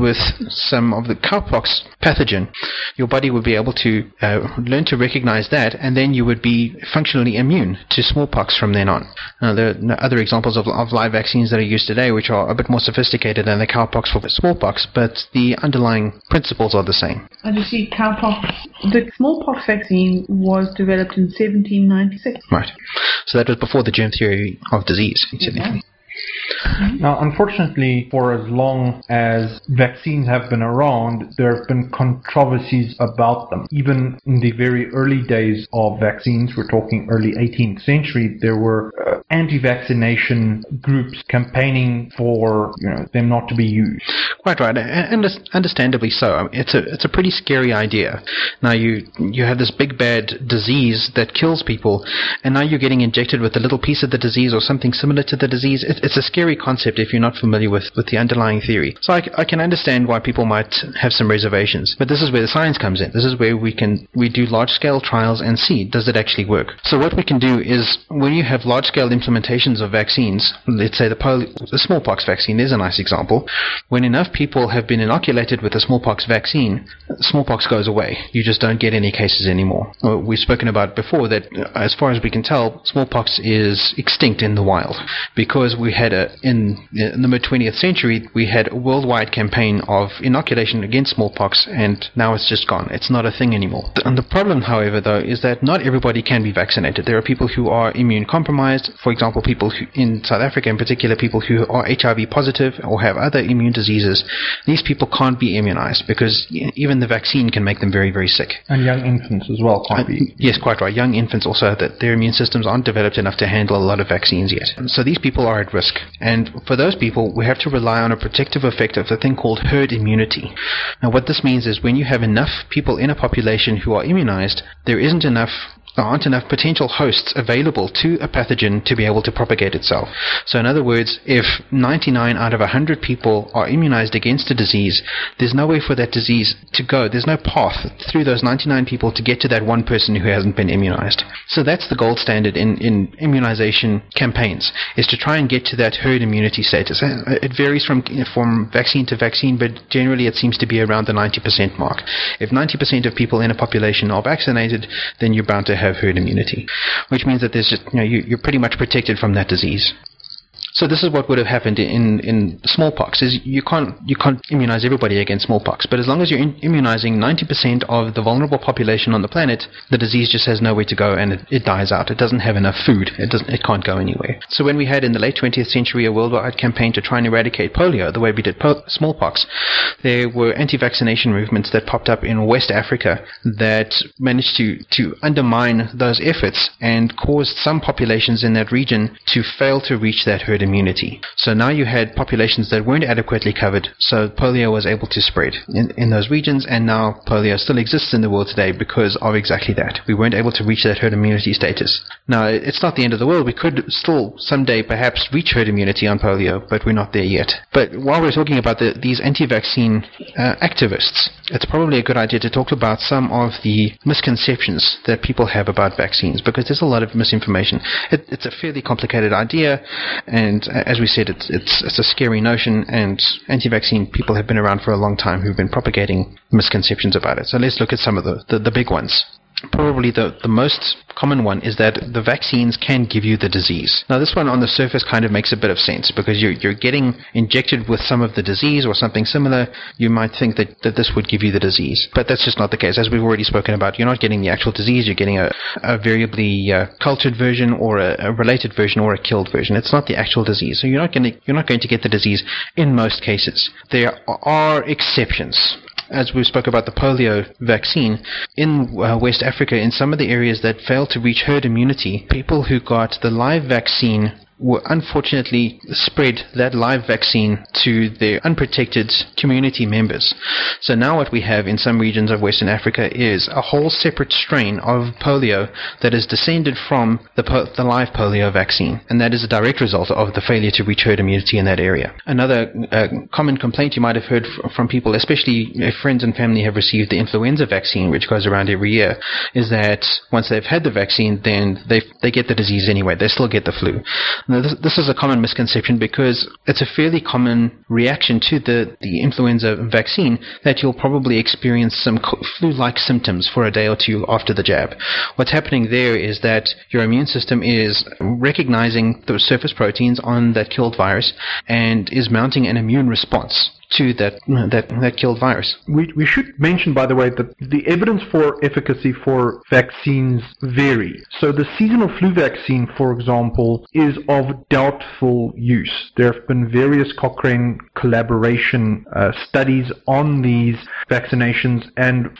some of the cowpox pathogen, your body would be able to learn to recognize that, and then you would be functionally immune to smallpox from then on. There are other examples of live vaccines that are used today which are a bit more sophisticated than the cowpox for smallpox, but the underlying principles are the same. And you see, the smallpox vaccine was developed in 1796. Right. So that was before the germ theory of disease, incidentally. Now, unfortunately, for as long as vaccines have been around, there have been controversies about them. Even in the very early days of vaccines, we're talking early 18th century, there were anti-vaccination groups campaigning for them not to be used. Quite right, and understandably so. It's a pretty scary idea. Now you have this big bad disease that kills people, and now you're getting injected with a little piece of the disease or something similar to the disease. It's a scary concept if you're not familiar with the underlying theory. So I can understand why people might have some reservations, but this is where the science comes in. This is where we do large-scale trials and see, does it actually work? So what we can do is, when you have large-scale implementations of vaccines, let's say the smallpox vaccine, there's a nice example. When enough people have been inoculated with the smallpox vaccine, smallpox goes away. You just don't get any cases anymore. We've spoken about before that, as far as we can tell, smallpox is extinct in the wild, because we had in the mid-20th century, we had a worldwide campaign of inoculation against smallpox, and now it's just gone. It's not a thing anymore. And the problem, however, though, is that not everybody can be vaccinated. There are people who are immune compromised. For example, people in South Africa in particular, people who are HIV positive or have other immune diseases. These people can't be immunized because even the vaccine can make them very, very sick. And young infants as well can't be. Yes, quite right. Young infants also, that their immune systems aren't developed enough to handle a lot of vaccines yet. So these people are at risk. And for those people, we have to rely on a protective effect of the thing called herd immunity. Now, what this means is when you have enough people in a population who are immunized, there aren't enough potential hosts available to a pathogen to be able to propagate itself. So in other words, if 99 out of 100 people are immunized against a disease, there's no way for that disease to go. There's no path through those 99 people to get to that one person who hasn't been immunized. So that's the gold standard in immunization campaigns, is to try and get to that herd immunity status. It varies from vaccine to vaccine, but generally it seems to be around the 90% mark. If 90% of people in a population are vaccinated, then you're bound to have herd immunity, which means that there's just, you're pretty much protected from that disease. So this is what would have happened in smallpox, is you can't immunize everybody against smallpox, but as long as you're immunizing 90% of the vulnerable population on the planet, the disease just has nowhere to go and it dies out. It doesn't have enough food. It can't go anywhere. So when we had in the late 20th century a worldwide campaign to try and eradicate polio, the way we did smallpox, there were anti-vaccination movements that popped up in West Africa that managed to undermine those efforts and caused some populations in that region to fail to reach that herd immunity. So now you had populations that weren't adequately covered, so polio was able to spread in those regions, and now polio still exists in the world today because of exactly that. We weren't able to reach that herd immunity status. Now, it's not the end of the world. We could still someday perhaps reach herd immunity on polio, but we're not there yet. But while we're talking about these anti-vaccine activists, it's probably a good idea to talk about some of the misconceptions that people have about vaccines, because there's a lot of misinformation. It's a fairly complicated idea, and as we said, it's a scary notion, and anti-vaccine people have been around for a long time who've been propagating misconceptions about it. So let's look at some of the big ones. Probably the most common one is that the vaccines can give you the disease. Now, this one on the surface kind of makes a bit of sense, because you're getting injected with some of the disease or something similar. You might think that this would give you the disease, but that's just not the case. As we've already spoken about, you're not getting the actual disease. You're getting a variably cultured version, or a related version, or a killed version. It's not the actual disease, so you're not going to get the disease in most cases. There are exceptions. As we spoke about the polio vaccine, in West Africa, in some of the areas that failed to reach herd immunity, people who got the live vaccine were unfortunately spread that live vaccine to their unprotected community members. So now what we have in some regions of Western Africa is a whole separate strain of polio that is descended from the live polio vaccine, and that is a direct result of the failure to reach herd immunity in that area. Another common complaint you might have heard from people, especially if friends and family have received the influenza vaccine, which goes around every year, is that once they've had the vaccine, then they get the disease anyway. They still get the flu. Now, this is a common misconception because it's a fairly common reaction to the influenza vaccine that you'll probably experience some flu-like symptoms for a day or two after the jab. What's happening there is that your immune system is recognizing the surface proteins on that killed virus and is mounting an immune response to that killed virus. We should mention, by the way, that the evidence for efficacy for vaccines vary. So the seasonal flu vaccine, for example, is of doubtful use. There have been various Cochrane collaboration studies on these vaccinations, and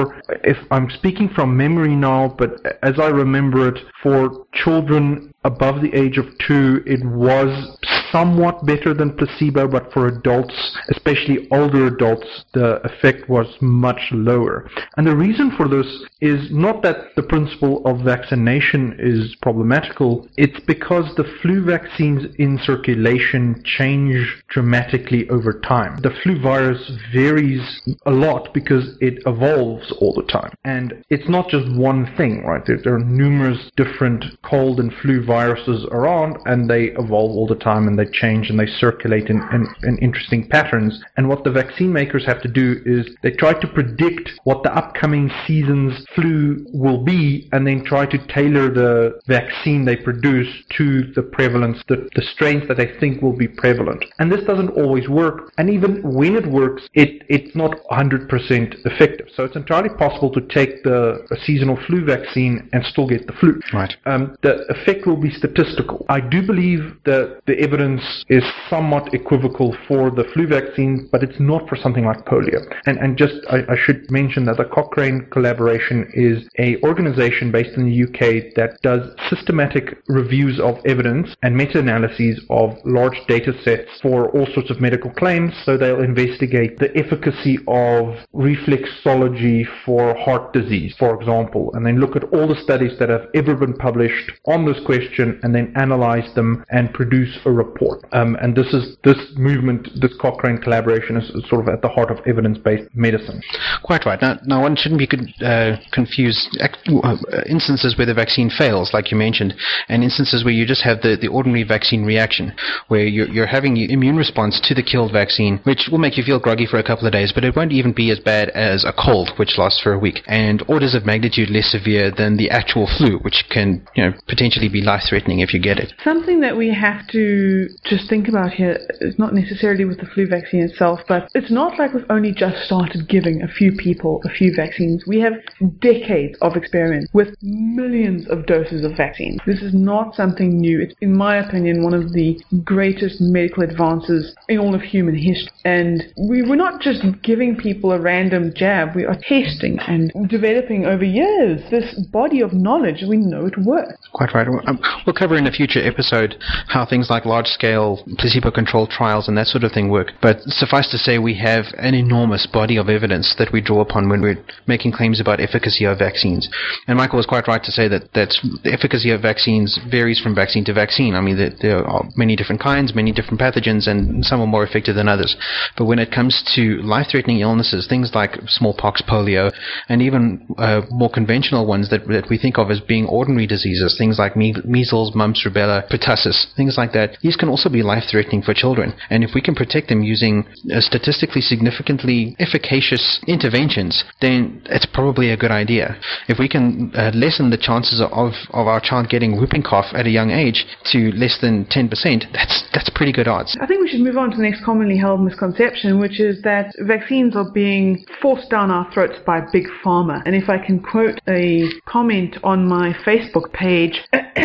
if I'm speaking from memory now, but as I remember it, for children above the age of 2, it was somewhat better than placebo, but for adults, especially older adults, the effect was much lower. And the reason for this is not that the principle of vaccination is problematical, it's because the flu vaccines in circulation change dramatically over time. The flu virus varies a lot because it evolves all the time. And it's not just one thing, right? There are numerous different cold and flu viruses around, and they evolve all the time, and they change and they circulate in interesting patterns. And what the vaccine makers have to do is they try to predict what the upcoming season's flu will be, and then try to tailor the vaccine they produce to the prevalence, the strains that they think will be prevalent. And this doesn't always work, and even when it works, it's not 100% effective. So it's entirely possible to take a seasonal flu vaccine and still get the flu. Right. The effect will be statistical. I do believe that the evidence is somewhat equivocal for the flu vaccine, but it's not for something like polio. And just I should mention that the Cochrane collaboration is an organization based in the UK that does systematic reviews of evidence and meta-analyses of large data sets for all sorts of medical claims. So they'll investigate the efficacy of reflexology for heart disease, for example, and then look at all the studies that have ever been published on this question and then analyze them and produce a report. And this movement, this Cochrane collaboration is sort of at the heart of evidence-based medicine. Quite right. Now one shouldn't be confused instances where the vaccine fails, like you mentioned, and instances where you just have the ordinary vaccine reaction, where you're having an immune response to the killed vaccine, which will make you feel groggy for a couple of days, but it won't even be as bad as a cold, which lasts for a week, and orders of magnitude less severe than the actual flu, which can potentially be life-threatening if you get it. Something that we have to just think about here is not necessarily with the flu vaccine itself, but it's not like we've only just started giving a few people a few vaccines. We have decades of experience with millions of doses of vaccines. This is not something new. It's, in my opinion, one of the greatest medical advances in all of human history. And we're not just giving people a random jab. We are testing and developing over years this body of knowledge. We know it works. Quite right. We'll cover in a future episode how things like large-scale placebo-controlled trials and that sort of thing work. But suffice to say, we have an enormous body of evidence that we draw upon when we're making claims about efficacy of vaccines. And Michael was quite right to say that the efficacy of vaccines varies from vaccine to vaccine. I mean, there are many different kinds, many different pathogens, and some are more effective than others. But when it comes to life-threatening illnesses, things like smallpox, polio, and even more conventional ones that we think of as being ordinary diseases, things like measles, mumps, rubella, pertussis, things like that, these can also be life-threatening for children. And if we can protect them using statistically significantly efficacious interventions, then it's probably a good idea. If we can lessen the chances of our child getting whooping cough at a young age to less than 10%, that's pretty good odds. I think we should move on to the next commonly held misconception, which is that vaccines are being forced down our throats by Big Pharma. And if I can quote a comment on my Facebook page,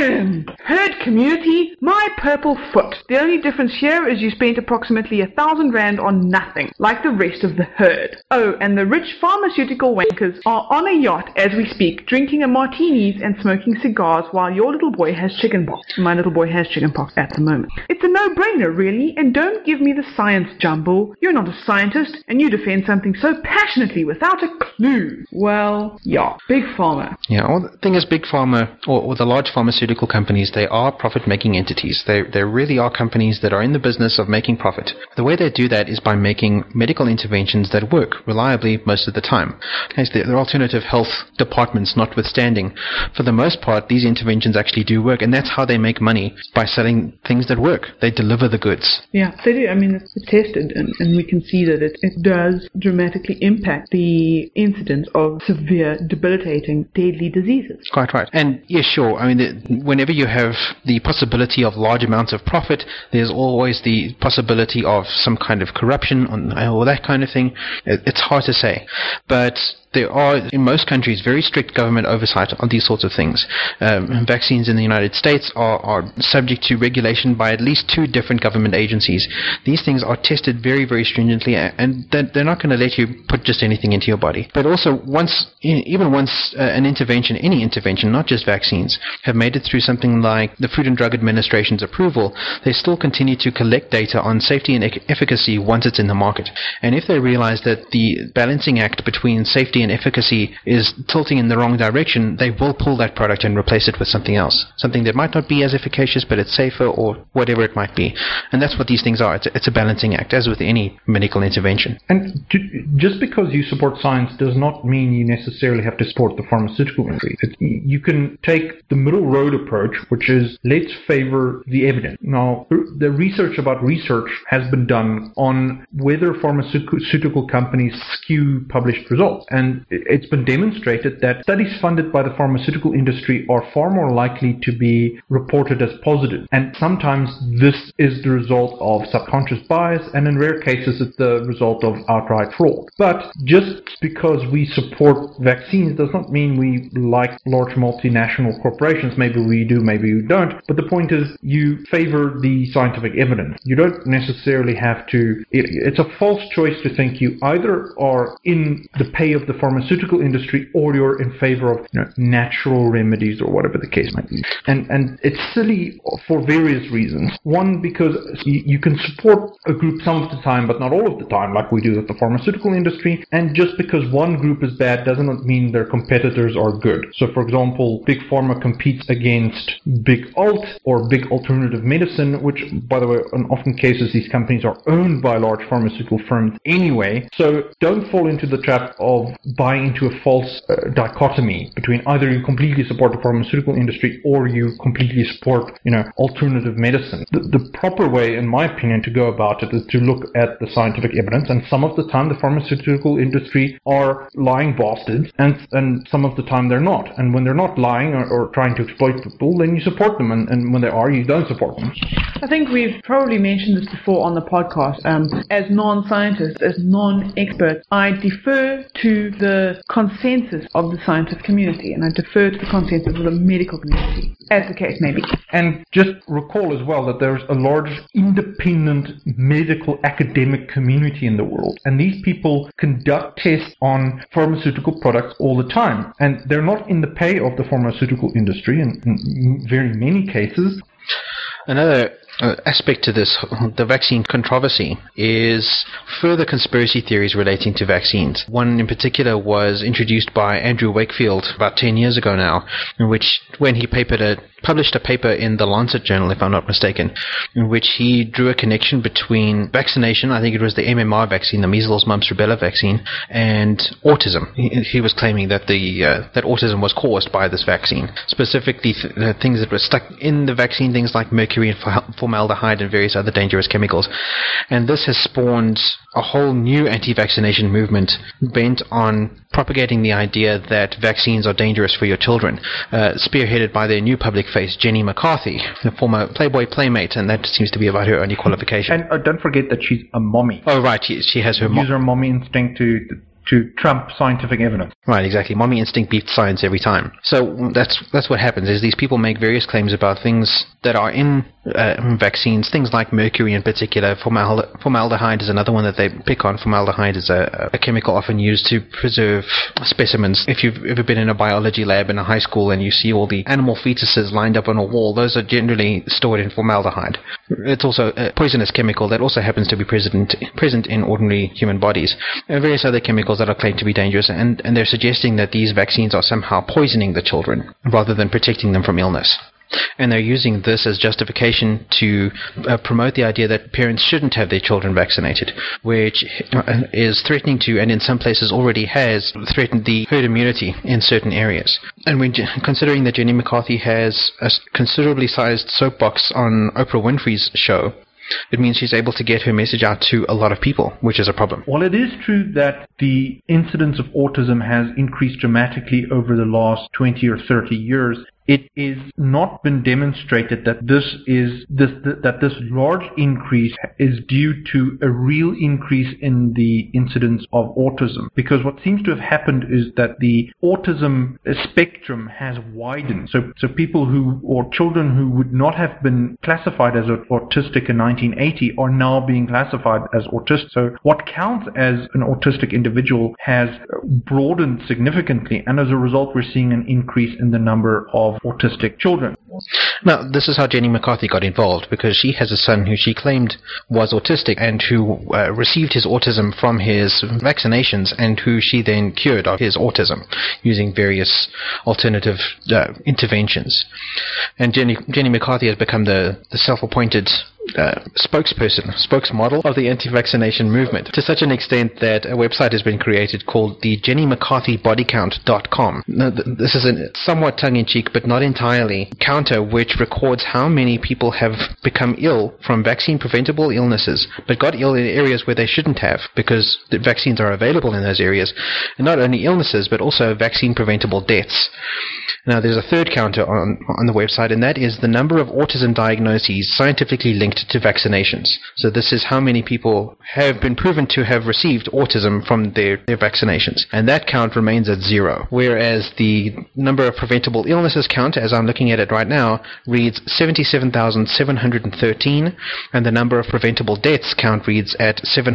herd community, my purple foot. The only difference here is you spent approximately 1,000 rand on nothing, like the rest of the herd. Oh, and the rich pharmaceutical wankers are on a yacht as we speak, drinking a martinis and smoking cigars while your little boy has chickenpox. My little boy has chickenpox at the moment. It's a no-brainer, really, and don't give me the science jumble. You're not a scientist, and you defend some something so passionately without a clue? Well, yeah, Big Pharma. Yeah, well, the thing is, Big Pharma, or the large pharmaceutical companies, they are profit-making entities. They really are companies that are in the business of making profit. The way they do that is by making medical interventions that work reliably most of the time. Okay, so their alternative health departments notwithstanding, for the most part, these interventions actually do work, and that's how they make money, by selling things that work. They deliver the goods. Yeah, they do. I mean, it's tested, and we can see that it does dramatically impact the incidence of severe, debilitating, deadly diseases. Quite right. And yeah, sure, I mean, whenever you have the possibility of large amounts of profit, there's always the possibility of some kind of corruption or that kind of thing. It's hard to say. But there are, in most countries, very strict government oversight on these sorts of things. Vaccines in the United States are subject to regulation by at least 2 different government agencies. These things are tested very, very stringently, and they're not going to let you put just anything into your body. But also, even once an intervention, any intervention, not just vaccines, have made it through something like the Food and Drug Administration's approval, they still continue to collect data on safety and efficacy once it's in the market. And if they realize that the balancing act between safety and efficacy is tilting in the wrong direction, they will pull that product and replace it with something else. Something that might not be as efficacious, but it's safer, or whatever it might be. And that's what these things are. It's a balancing act, as with any medical intervention. And just because you support science does not mean you necessarily have to support the pharmaceutical industry. You can take the middle road approach, which is let's favor the evidence. Now, the research about research has been done on whether pharmaceutical companies skew published results. And it's been demonstrated that studies funded by the pharmaceutical industry are far more likely to be reported as positive. And sometimes this is the result of subconscious bias, and in rare cases it's the result of outright fraud. But just because we support vaccines does not mean we like large multinational corporations. Maybe we do, maybe we don't. But the point is, you favor the scientific evidence. You don't necessarily have to. It's a false choice to think you either are in the pay of the pharmaceutical industry or you're in favor of natural remedies or whatever the case might be. And it's silly for various reasons. One, because you can support a group some of the time, but not all of the time, like we do with the pharmaceutical industry. And just because one group is bad does not mean their competitors are good. So, for example, Big Pharma competes against Big Alt or Big Alternative Medicine, which, by the way, in often cases, these companies are owned by large pharmaceutical firms anyway. So don't fall into the trap of buying into a false dichotomy between either you completely support the pharmaceutical industry or you completely support, alternative medicine. The proper way, in my opinion, to go about it is to look at the scientific evidence, and some of the time the pharmaceutical industry are lying bastards, and some of the time they're not. And when they're not lying or trying to exploit people, then you support them, and when they are, you don't support them. I think we've probably mentioned this before on the podcast. As non-scientists, as non-experts, I defer to the consensus of the scientific community, and I defer to the consensus of the medical community, as the case may be. And just recall as well that there's a large independent medical academic community in the world, and these people conduct tests on pharmaceutical products all the time, and they're not in the pay of the pharmaceutical industry in very many cases. Another aspect to this, the vaccine controversy, is further conspiracy theories relating to vaccines. One in particular was introduced by Andrew Wakefield about 10 years ago now, in which, when he published a paper in the Lancet journal, if I'm not mistaken, in which he drew a connection between vaccination, I think it was the MMR vaccine, the measles, mumps, rubella vaccine, and autism. He was claiming that that autism was caused by this vaccine. Specifically, things that were stuck in the vaccine, things like mercury and formaldehyde and various other dangerous chemicals. And this has spawned a whole new anti-vaccination movement bent on propagating the idea that vaccines are dangerous for your children, spearheaded by their new public face, Jenny McCarthy, the former Playboy playmate, and that seems to be about her only qualification. And don't forget that she's a mommy. Oh, right, she has her use her mommy instinct to trump scientific evidence. Right, exactly. Mommy instinct beats science every time. So that's what happens, is these people make various claims about things that are in vaccines, things like mercury in particular. Formaldehyde is another one that they pick on. Formaldehyde is a chemical often used to preserve specimens. If you've ever been in a biology lab in a high school and you see all the animal fetuses lined up on a wall, those are generally stored in formaldehyde. It's also a poisonous chemical that also happens to be present in ordinary human bodies. Various other chemicals that are claimed to be dangerous, and they're suggesting that these vaccines are somehow poisoning the children rather than protecting them from illness. And they're using this as justification to promote the idea that parents shouldn't have their children vaccinated, which is threatening to, and in some places already has, threatened the herd immunity in certain areas. And when considering that Jenny McCarthy has a considerably sized soapbox on Oprah Winfrey's show, it means she's able to get her message out to a lot of people, which is a problem. Well, it is true that the incidence of autism has increased dramatically over the last 20 or 30 years. It is not been demonstrated that this large increase is due to a real increase in the incidence of autism. Because what seems to have happened is that the autism spectrum has widened. So people or children who would not have been classified as autistic in 1980 are now being classified as autistic. So what counts as an autistic individual has broadened significantly, and as a result we're seeing an increase in the number of autistic children. Now, this is how Jenny McCarthy got involved, because she has a son who she claimed was autistic and who received his autism from his vaccinations, and who she then cured of his autism using various alternative interventions. And Jenny McCarthy has become the self-appointed spokesmodel of the anti-vaccination movement, to such an extent that a website has been created called the JennyMcCarthyBodyCount.com. Now, this is a somewhat tongue-in-cheek, but not entirely, counter which records how many people have become ill from vaccine-preventable illnesses, but got ill in areas where they shouldn't have, because the vaccines are available in those areas, and not only illnesses, but also vaccine-preventable deaths. Now, there's a third counter on the website, and that is the number of autism diagnoses scientifically linked to vaccinations. So this is how many people have been proven to have received autism from their vaccinations. And that count remains at 0. Whereas the number of preventable illnesses count, as I'm looking at it right now, reads 77,713, and the number of preventable deaths count reads at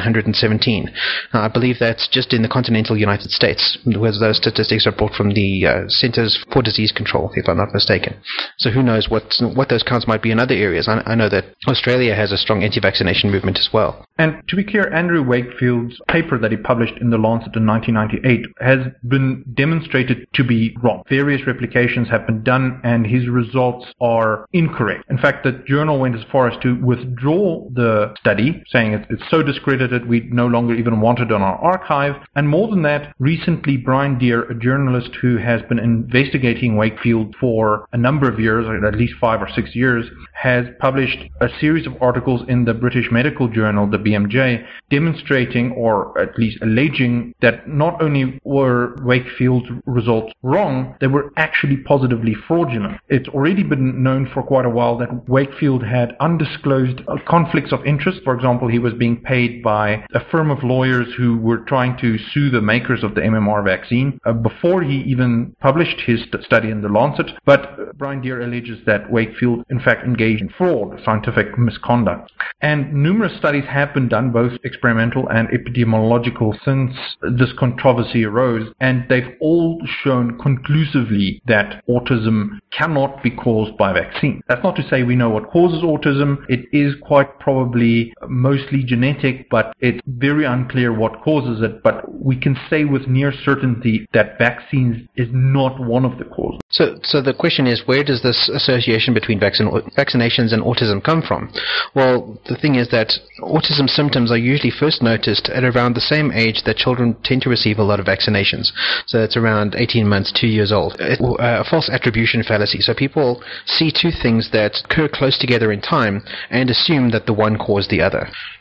717. Now, I believe that's just in the continental United States, where those statistics are brought from the Centers for Disease Control, if I'm not mistaken. So who knows what those counts might be in other areas. I know that Australia has a strong anti-vaccination movement as well. And to be clear, Andrew Wakefield's paper that he published in The Lancet in 1998 has been demonstrated to be wrong. Various replications have been done, and his results are incorrect. In fact, the journal went as far as to withdraw the study, saying it's so discredited we no longer even want it on our archive. And more than that, recently Brian Deer, a journalist who has been investigating Wakefield for a number of years, at least 5 or 6 years, has published a series of articles in the British Medical Journal, the BMJ, demonstrating, or at least alleging, that not only were Wakefield's results wrong, they were actually positively fraudulent. It's already been known for quite a while that Wakefield had undisclosed conflicts of interest. For example, he was being paid by a firm of lawyers who were trying to sue the makers of the MMR vaccine before he even published his study in The Lancet. But Brian Deer alleges that Wakefield in fact engaged in fraud, scientific misconduct. And numerous studies have been done, both experimental and epidemiological, since this controversy arose, and they've all shown conclusively that autism cannot be caused by vaccine. That's not to say we know what causes autism. It is quite probably mostly genetic, but it's very unclear what causes it. But we can say with near certainty that vaccines is not one of the causes. So the question is, where does this association between vaccinations and autism come from? Well, the thing is that autism symptoms are usually first noticed at around the same age that children tend to receive a lot of vaccinations. So it's around 18 months, 2 years old. A false attribution fallacy. So people see two things that occur close together in time and assume that the one caused the other.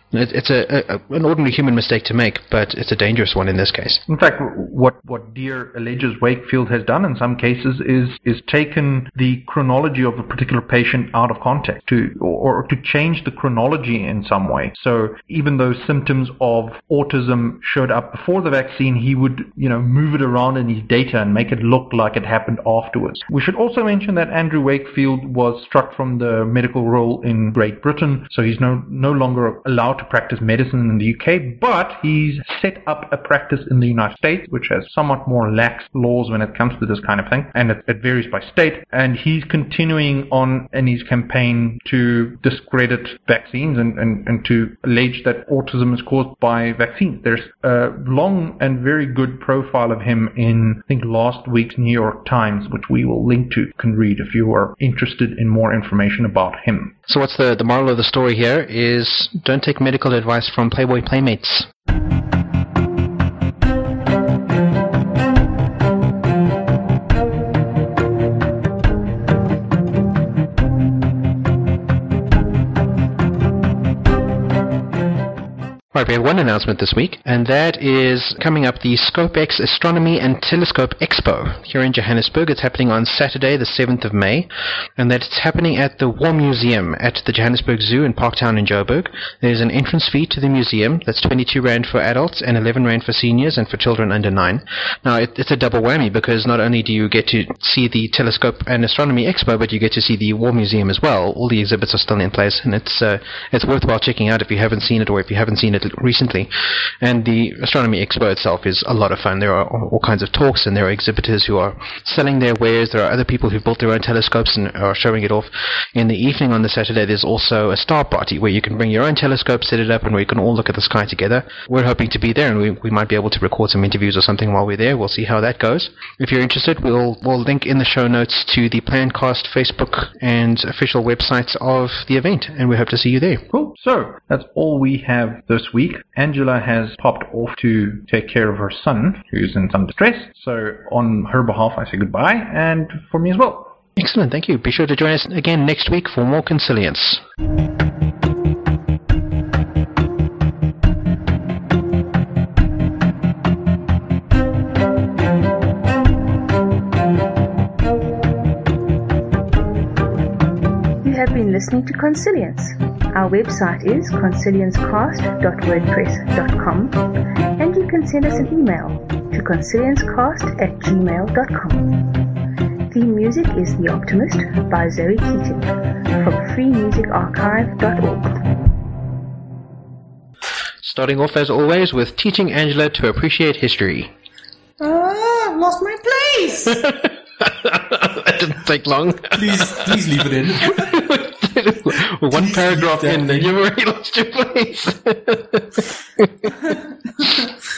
It's an ordinary human mistake to make, but it's a dangerous one in this case. In fact, what Deere alleges Wakefield has done in some cases is taken the chronology of a particular patient out of context or to change the chronology in some way. So even though symptoms of autism showed up before the vaccine, he would, move it around in his data and make it look like it happened afterwards. We should also mention that Andrew Wakefield was struck from the medical role in Great Britain, so he's no longer allowed to practice medicine in the UK, but he's set up a practice in the United States, which has somewhat more lax laws when it comes to this kind of thing, and it varies by state, and he's continuing on in his campaign to discredit vaccines and to allege that autism is caused by vaccines. There's a long and very good profile of him in, I think, last week's New York Times, which we will link to. You can read if you are interested in more information about him. So what's the moral of the story here is don't take medical advice from Playboy Playmates. Right, we have one announcement this week, and that is coming up the ScopeX Astronomy and Telescope Expo here in Johannesburg. It's happening on Saturday, the 7th of May, and that it's happening at the War Museum at the Johannesburg Zoo in Parktown in Joburg. There's an entrance fee to the museum. That's 22 Rand for adults and 11 Rand for seniors and for children under 9. Now, it's a double whammy because not only do you get to see the Telescope and Astronomy Expo, but you get to see the War Museum as well. All the exhibits are still in place, and it's worthwhile checking out if you haven't seen it or if you haven't seen it recently. And the Astronomy Expo itself is a lot of fun. There are all kinds of talks, and there are exhibitors who are selling their wares. There are other people who've built their own telescopes and are showing it off. In the evening on the Saturday, there's also a star party where you can bring your own telescope, set it up, and where you can all look at the sky together. We're hoping to be there, and we might be able to record some interviews or something while we're there. We'll see how that goes. If you're interested, we'll link in the show notes to the Plancast Facebook and official websites of the event, and we hope to see you there. Cool. So that's all we have this week. Angela has popped off to take care of her son, who's in some distress. So on her behalf, I say goodbye, and for me as well. Excellent, thank you. Be sure to join us again next week for more Consilience. You have been listening to Consilience. Our website is consiliencecast.wordpress.com, and you can send us an email to consiliencecast@gmail.com. Theme music is The Optimist by Zoe Keating from freemusicarchive.org. Starting off as always with teaching Angela to appreciate history. I've lost my place! That didn't take long. Please leave it in. One paragraph in, you've already lost your place.